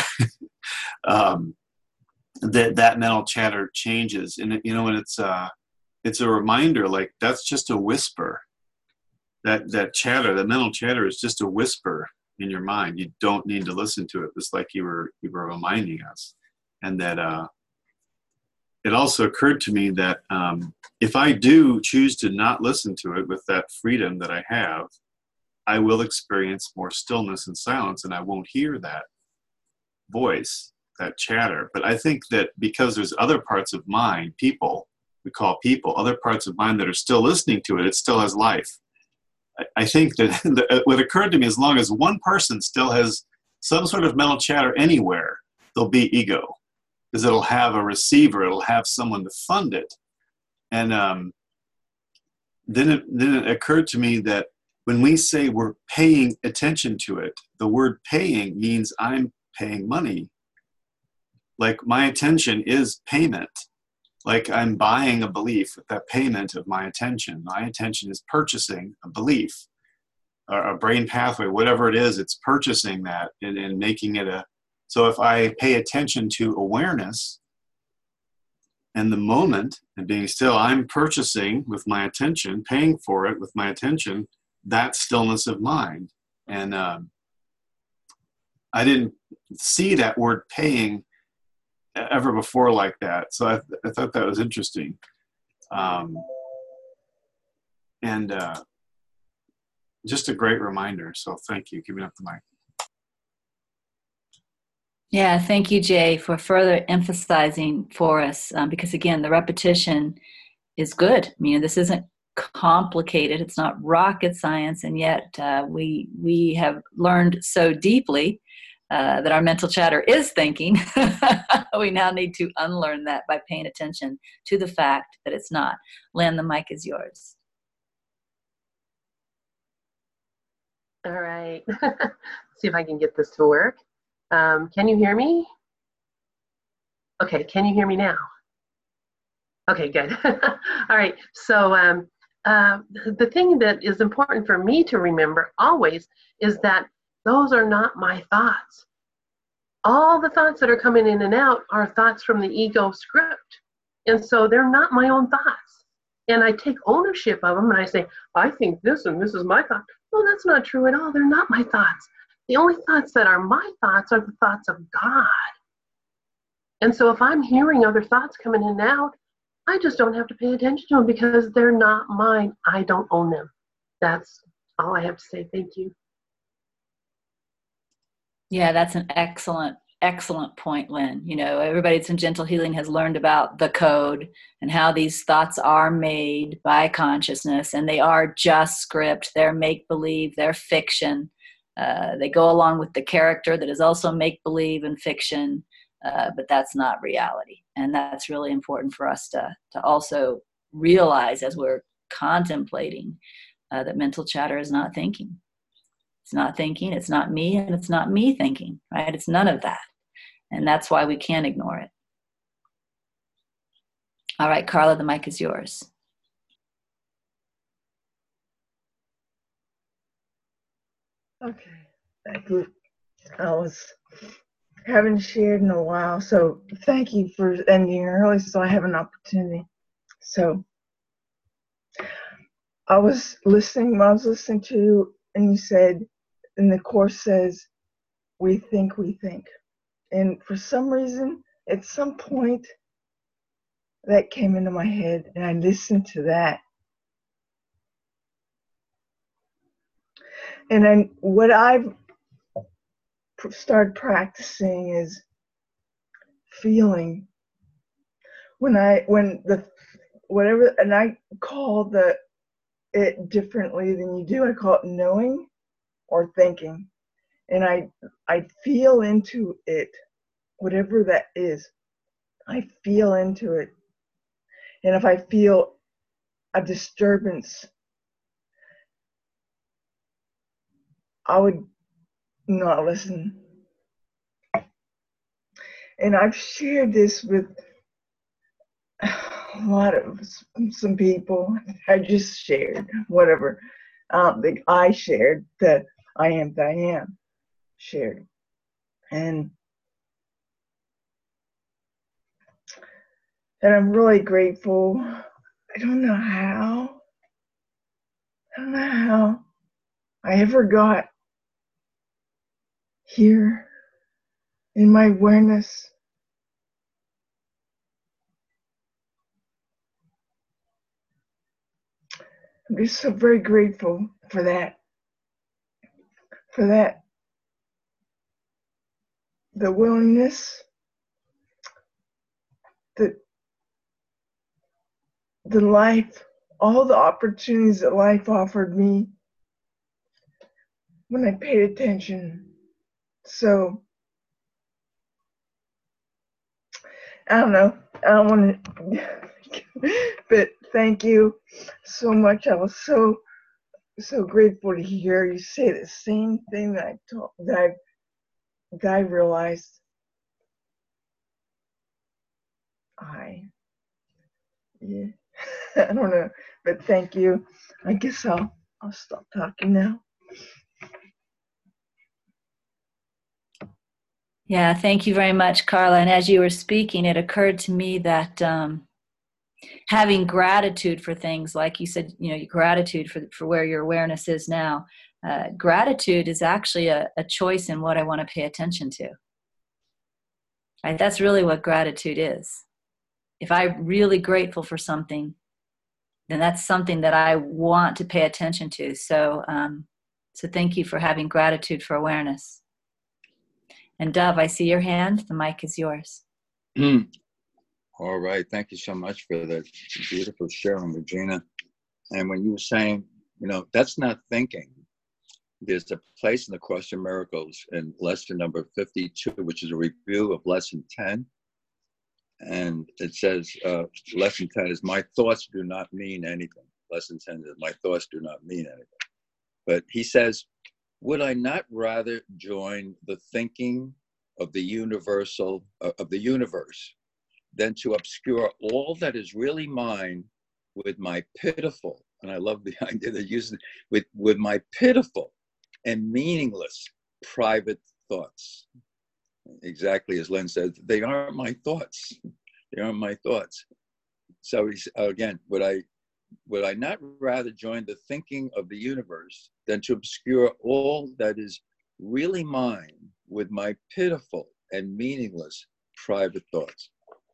That mental chatter changes, and and it's a reminder, like that's just a whisper. That chatter, that mental chatter, is just a whisper in your mind. You don't need to listen to it. It's like you were reminding us, and that it also occurred to me that if I do choose to not listen to it with that freedom that I have, I will experience more stillness and silence, and I won't hear that voice, that chatter. But I think that because there's other parts of mind, people, we call people, other parts of mind that are still listening to it, it still has life. I think that what occurred to me, as long as one person still has some sort of mental chatter anywhere, there'll be ego, because it'll have a receiver, it'll have someone to fund it. And then it occurred to me that when we say we're paying attention to it, the word paying means I'm paying money. Like my attention is payment. Like I'm buying a belief with that payment of my attention. My attention is purchasing a belief, or a brain pathway, whatever it is, it's purchasing that and making it a. So if I pay attention to awareness and the moment and being still, I'm purchasing with my attention, paying for it with my attention, that stillness of mind. And I didn't see that word paying ever before like that. So I thought that was interesting. And just a great reminder. So thank you. Giving up the mic. Yeah, thank you, Jay, for further emphasizing for us, because again, the repetition is good. I mean, this isn't complicated. It's not rocket science, and yet we have learned so deeply that our mental chatter is thinking. We now need to unlearn that by paying attention to the fact that it's not. Lynn, the mic is yours. All right. See if I can get this to work. Can you hear me? Okay, can you hear me now? Okay, good. All right, so the thing that is important for me to remember always is that those are not my thoughts. All the thoughts that are coming in and out are thoughts from the ego script. And so they're not my own thoughts. And I take ownership of them and I say, I think this and this is my thought. No, that's not true at all. They're not my thoughts. The only thoughts that are my thoughts are the thoughts of God. And so if I'm hearing other thoughts coming in and out, I just don't have to pay attention to them because they're not mine. I don't own them. That's all I have to say. Thank you. Yeah, that's an excellent point, Lynn. You know, everybody that's in Gentle Healing has learned about the code and how these thoughts are made by consciousness, and they are just script. They're make-believe. They're fiction. They go along with the character that is also make-believe and fiction, but that's not reality. And that's really important for us to also realize as we're contemplating that mental chatter is not thinking. It's not thinking, it's not me, and it's not me thinking, right? It's none of that. And that's why we can't ignore it. All right, Carla, the mic is yours. Okay, thank you. I haven't shared in a while, so thank you for ending early so I have an opportunity. So I was listening to you, and you said, and the Course says, we think. And for some reason, at some point, that came into my head, and I listened to that. And then what I've started practicing is feeling. And I call it differently than you do. I call it knowing or thinking. And I feel into it, whatever that is. I feel into it. And if I feel a disturbance, I would not listen. And I've shared this with a lot of some people. I just shared whatever. I shared that I am Diane shared. And I'm really grateful. I don't know how I ever got here in my awareness. I'm just so very grateful for that. The willingness, the life, all the opportunities that life offered me when I paid attention. So I don't know. I don't want to, but thank you so much. I was so grateful to hear you say the same thing that I realized yeah, I don't know, but thank you. I guess I'll stop talking now. Yeah, thank you very much, Carla. And as you were speaking, it occurred to me that having gratitude for things, like you said, you know, gratitude for where your awareness is now. Gratitude is actually a choice in what I want to pay attention to. Right? That's really what gratitude is. If I'm really grateful for something, then that's something that I want to pay attention to. So, so thank you for having gratitude for awareness. And Dove, I see your hand. The mic is yours. All right. Thank you so much for that beautiful sharing, Regina. And when you were saying, you know, that's not thinking. There's a place in the Course in Miracles in lesson number 52, which is a review of lesson 10. And it says, lesson 10 is, my thoughts do not mean anything. Lesson 10 is, my thoughts do not mean anything. But he says, would I not rather join the thinking of the universe than to obscure all that is really mine with my pitiful, and I love the idea that uses with my pitiful and meaningless private thoughts. Exactly as Len said, they aren't my thoughts. They aren't my thoughts. So he's, again, would I not rather join the thinking of the universe than to obscure all that is really mine with my pitiful and meaningless private thoughts?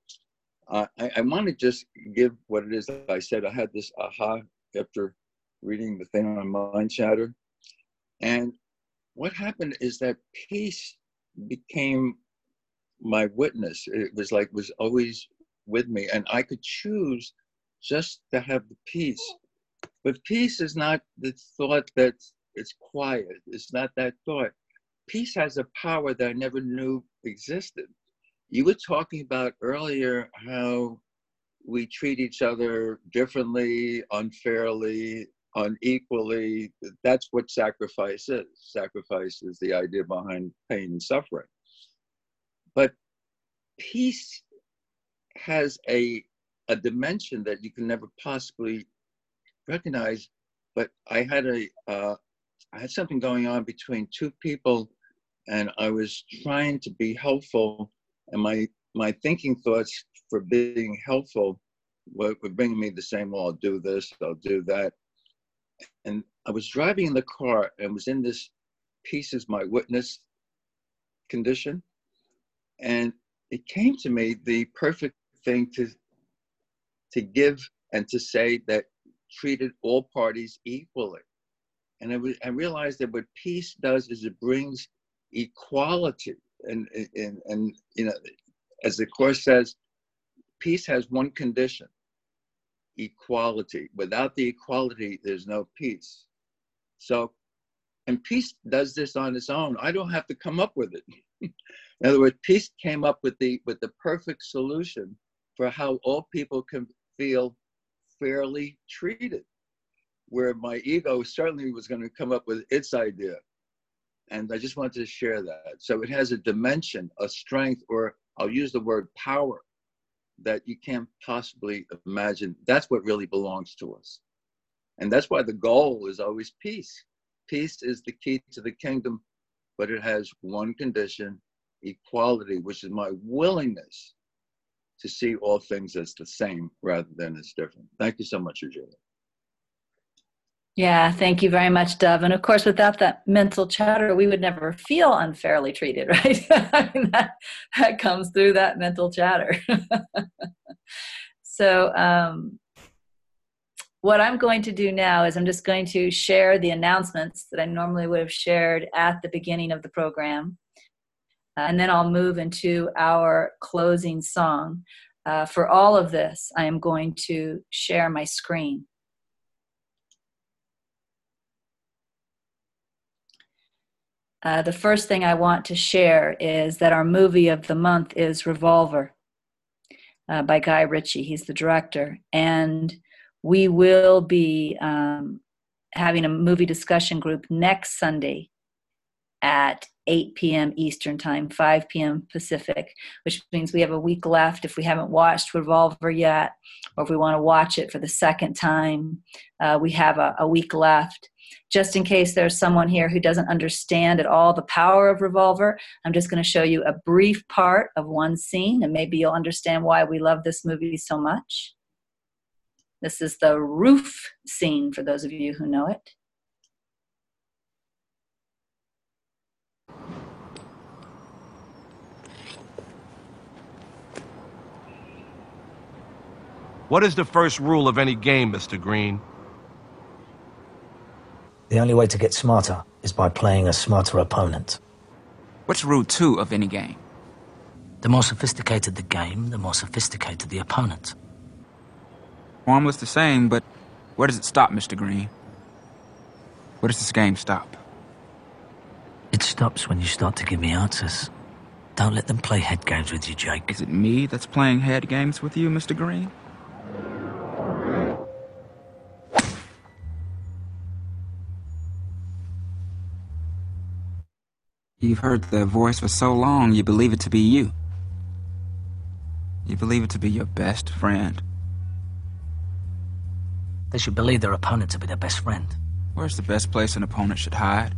I want to just give what it is that I said. I had this aha after reading the thing on Mind Chatter. And what happened is that peace became my witness. It was always with me. And I could choose just to have the peace. But peace is not the thought that it's quiet. It's not that thought. Peace has a power that I never knew existed. You were talking about earlier how we treat each other differently, unfairly, unequally. That's what sacrifice is. Sacrifice is the idea behind pain and suffering. But peace has a dimension that you can never possibly recognize. But I had something going on between two people, and I was trying to be helpful, and my thinking thoughts for being helpful were bringing me the same, well, I'll do this, I'll do that. And I was driving in the car and was in this peace is my witness condition. And it came to me the perfect thing to give and to say that treated all parties equally. And I realized that what peace does is it brings equality. And you know, as the Course says, peace has one condition: equality. Without the equality, there's no peace. So, and peace does this on its own. I don't have to come up with it. In other words, peace came up with the perfect solution for how all people can feel fairly treated, where my ego certainly was going to come up with its idea. And I just wanted to share that. So it has a dimension, a strength, or I'll use the word power, that you can't possibly imagine. That's what really belongs to us. And that's why the goal is always peace. Peace is the key to the kingdom, but it has one condition: equality, which is my willingness to see all things as the same rather than as different. Thank you so much, Regina. Yeah, thank you very much, Dove. And of course, without that mental chatter, we would never feel unfairly treated, right? I mean, that comes through that mental chatter. So what I'm going to do now is I'm just going to share the announcements that I normally would have shared at the beginning of the program. And then I'll move into our closing song. For all of this, I am going to share my screen. The first thing I want to share is that our movie of the month is Revolver. by Guy Ritchie. He's the director. And we will be having a movie discussion group next Sunday at 8 p.m. Eastern Time, 5 p.m. Pacific, which means we have a week left if we haven't watched Revolver yet, or if we want to watch it for the second time. We have a week left. Just in case there's someone here who doesn't understand at all the power of Revolver, I'm just going to show you a brief part of one scene, and maybe you'll understand why we love this movie so much. This is the roof scene, for those of you who know it. What is the first rule of any game, Mr. Green? The only way to get smarter is by playing a smarter opponent. What's rule 2 of any game? The more sophisticated the game, the more sophisticated the opponent. Almost the same, but where does it stop, Mr. Green? Where does this game stop? It stops when you start to give me answers. Don't let them play head games with you, Jake. Is it me that's playing head games with you, Mr. Green? You've heard their voice for so long, you believe it to be you. You believe it to be your best friend. They should believe their opponent to be their best friend. Where's the best place an opponent should hide?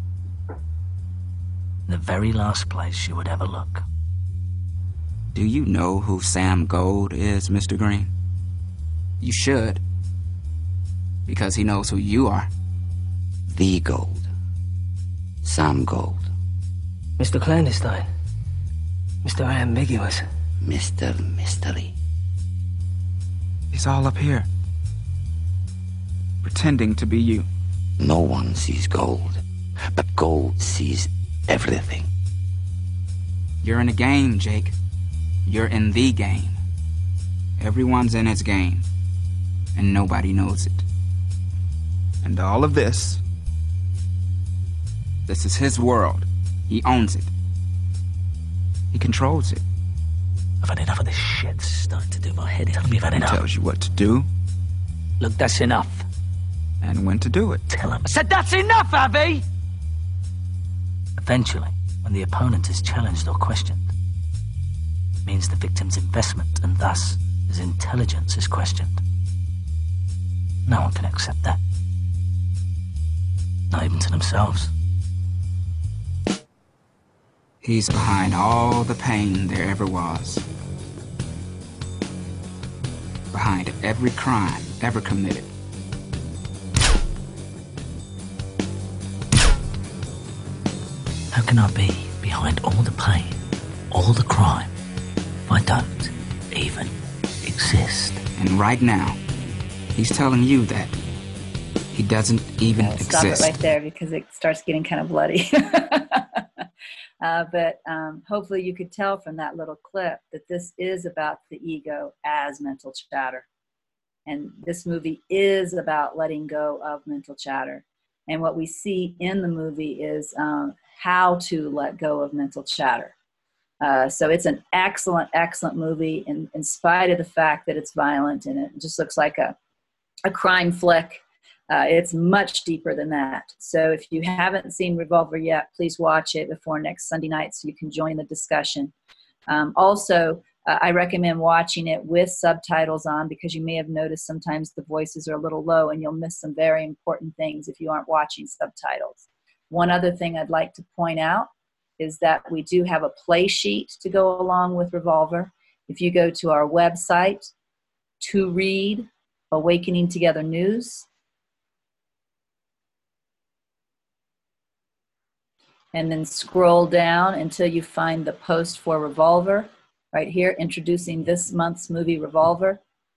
The very last place you would ever look. Do you know who Sam Gold is, Mr. Green? You should. Because he knows who you are. The Gold. Sam Gold. Mr. Clandestine. Mr. Ambiguous. Mr. Mystery. He's all up here. Pretending to be you. No one sees Gold, but Gold sees everything. You're in a game, Jake. You're in the game. Everyone's in his game, and nobody knows it. And all of this is his world. He owns it. He controls it. I've had enough of this shit. It's starting to do my head in. Tell me you've had He enough. tells you what to do. Look, that's enough. And when to do it. Tell him. I said that's enough, Abby! Eventually, when the opponent is challenged or questioned, it means the victim's investment and thus his intelligence is questioned. No one can accept that. Not even to themselves. He's behind all the pain there ever was. Behind every crime ever committed. How can I be behind all the pain, all the crime, if I don't even exist? And right now, he's telling you that he doesn't even exist. Stop it right there because it starts getting kind of bloody. But hopefully you could tell from that little clip that this is about the ego as mental chatter. And this movie is about letting go of mental chatter. And what we see in the movie is how to let go of mental chatter. So it's an excellent, excellent movie in spite of the fact that it's violent and it just looks like a crime flick. It's much deeper than that. So if you haven't seen Revolver yet, please watch it before next Sunday night so you can join the discussion. Also, I recommend watching it with subtitles on because you may have noticed sometimes the voices are a little low and you'll miss some very important things if you aren't watching subtitles. One other thing I'd like to point out is that we do have a play sheet to go along with Revolver. If you go to our website, to read Awakening Together News, and then scroll down until you find the post for Revolver, right here, introducing this month's movie, Revolver.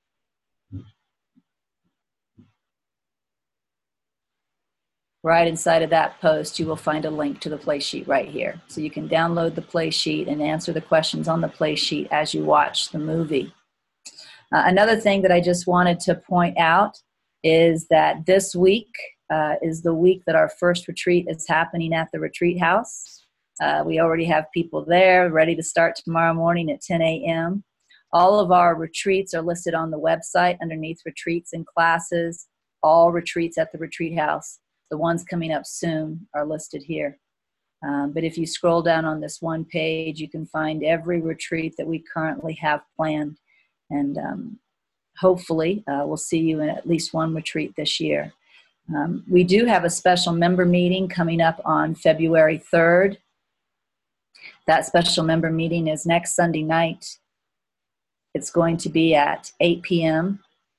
Right inside of that post, you will find a link to the play sheet right here. So you can download the play sheet and answer the questions on the play sheet as you watch the movie. Another thing that I just wanted to point out is that this week is the week that our first retreat is happening at the retreat house. We already have people there ready to start tomorrow morning at 10 a.m. All of our retreats are listed on the website underneath retreats and classes. All retreats at the Retreat House. The ones coming up soon are listed here. But if you scroll down on this one page, you can find every retreat that we currently have planned. And hopefully we'll see you in at least one retreat this year. We do have a special member meeting coming up on February 3rd. That special member meeting is next Sunday night. It's going to be at 8 p.m.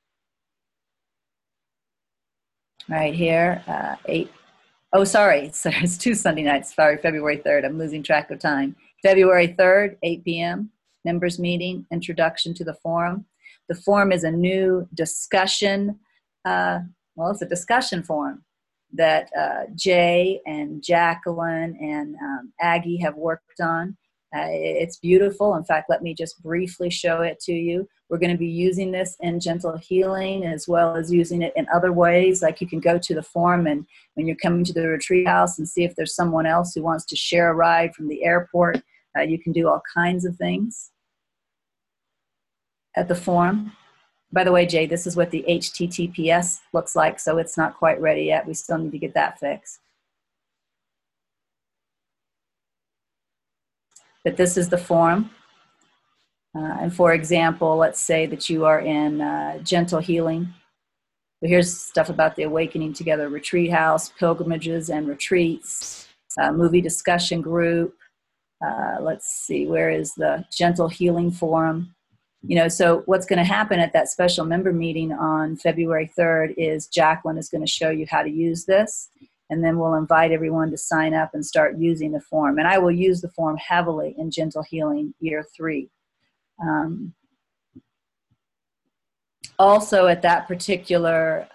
Right here, 8. Oh, sorry, it's 2 Sunday nights. Sorry, February 3rd. I'm losing track of time. February 3rd, 8 p.m., members meeting, introduction to the forum. The forum is a new discussion, it's a discussion forum that Jay and Jacqueline and Aggie have worked on. It's beautiful. In fact, let me just briefly show it to you. We're going to be using this in gentle healing as well as using it in other ways. Like you can go to the forum and when you're coming to the retreat house and see if there's someone else who wants to share a ride from the airport. You can do all kinds of things at the forum. By the way, Jay, this is what the HTTPS looks like, so it's not quite ready yet. We still need to get that fixed. But this is the forum. And for example, let's say that you are in gentle healing. So here's stuff about the Awakening Together Retreat House, pilgrimages and retreats, movie discussion group. Let's see, where is the gentle healing forum? You know, so what's going to happen at that special member meeting on February 3rd is Jacqueline is going to show you how to use this. And then we'll invite everyone to sign up and start using the form. And I will use the form heavily in Gentle Healing Year 3. Also at that particular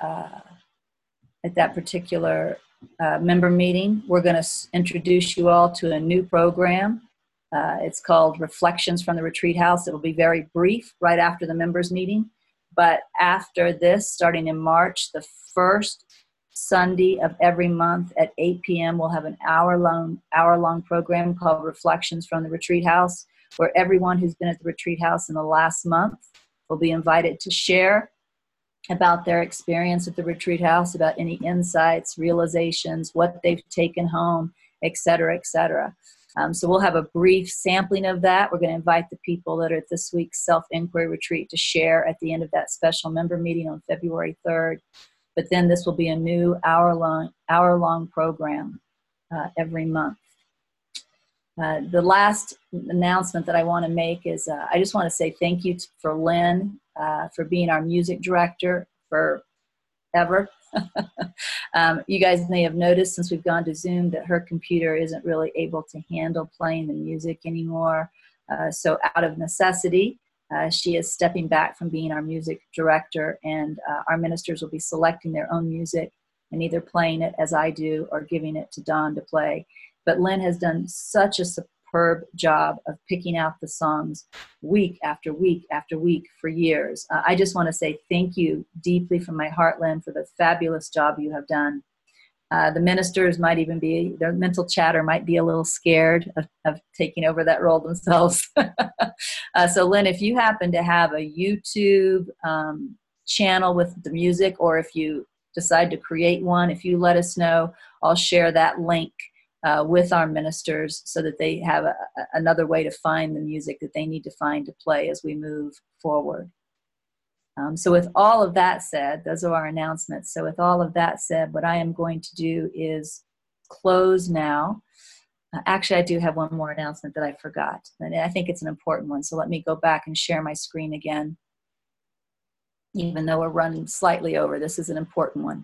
member meeting, we're going to introduce you all to a new program. It's called Reflections from the Retreat House. It will be very brief right after the members meeting. But after this, starting in March, the first Sunday of every month at 8 p.m. we'll have an hour-long program called Reflections from the Retreat House, where everyone who's been at the Retreat House in the last month will be invited to share about their experience at the Retreat House, about any insights, realizations, what they've taken home, et cetera, et cetera. So we'll have a brief sampling of that. We're going to invite the people that are at this week's Self-Inquiry Retreat to share at the end of that special member meeting on February 3rd. But then this will be a new hour-long program every month. The last announcement that I want to make is I just want to say thank you for Lynn for being our music director forever. You guys may have noticed since we've gone to Zoom that her computer isn't really able to handle playing the music anymore. So out of necessity, she is stepping back from being our music director, and our ministers will be selecting their own music and either playing it as I do or giving it to Don to play. But Lynn has done such a superb job of picking out the songs week after week after week for years. I just want to say thank you deeply from my heart, Lynn, for the fabulous job you have done. The ministers might even be, their mental chatter might be a little scared of taking over that role themselves. So Lynn, if you happen to have a YouTube channel with the music, or if you decide to create one, if you let us know, I'll share that link with our ministers so that they have another way to find the music that they need to find to play as we move forward. So with all of that said, those are our announcements. So with all of that said, what I am going to do is close now. Actually, I do have one more announcement that I forgot, and I think it's an important one. So let me go back and share my screen again. Even though we're running slightly over, this is an important one.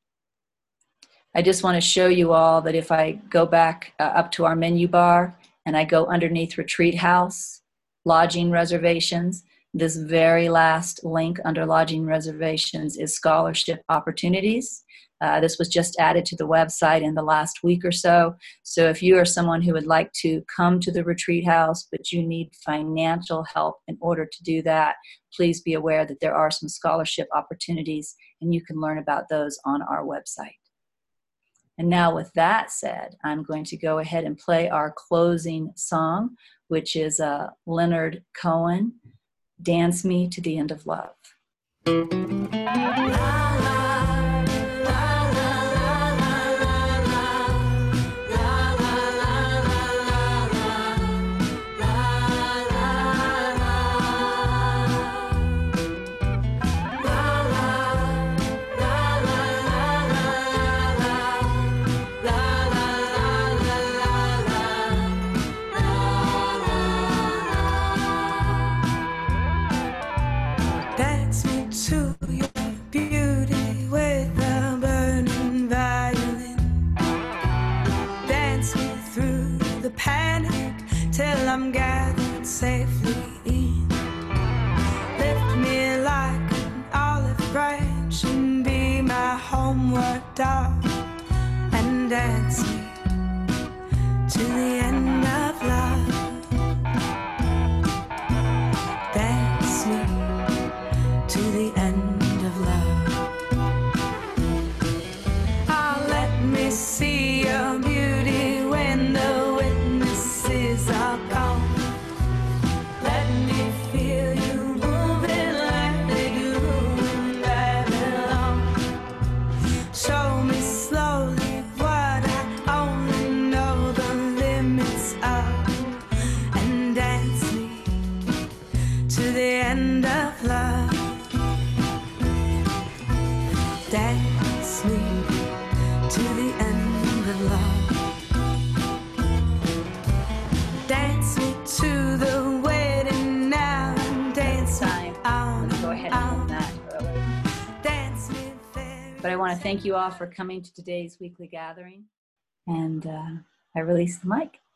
I just want to show you all that if I go back up to our menu bar and I go underneath Retreat House, lodging reservations, this very last link under lodging reservations is scholarship opportunities. This was just added to the website in the last week or so. So if you are someone who would like to come to the Retreat House, but you need financial help in order to do that, please be aware that there are some scholarship opportunities, and you can learn about those on our website. And now with that said, I'm going to go ahead and play our closing song, which is Leonard Cohen, Dance me to the end of love. Dance me to your beauty with a burning violin. Dance me through the panic till I'm gathered safely in. Lift me like an olive branch and be my homeward dog. And dance me to the end of love. Dance me to the end of love. Oh, let me see your beauty when the witnesses are gone. Let me feel you moving like they do in Babylon. Show me slowly what I only know the limits of. And dance me to the end of love. Dance me to the end of love. Dance me to the wedding now and dance Time. on I'm gonna go ahead and end that early. Dance me very But I want to thank you all for coming to today's weekly gathering. And I release the mic.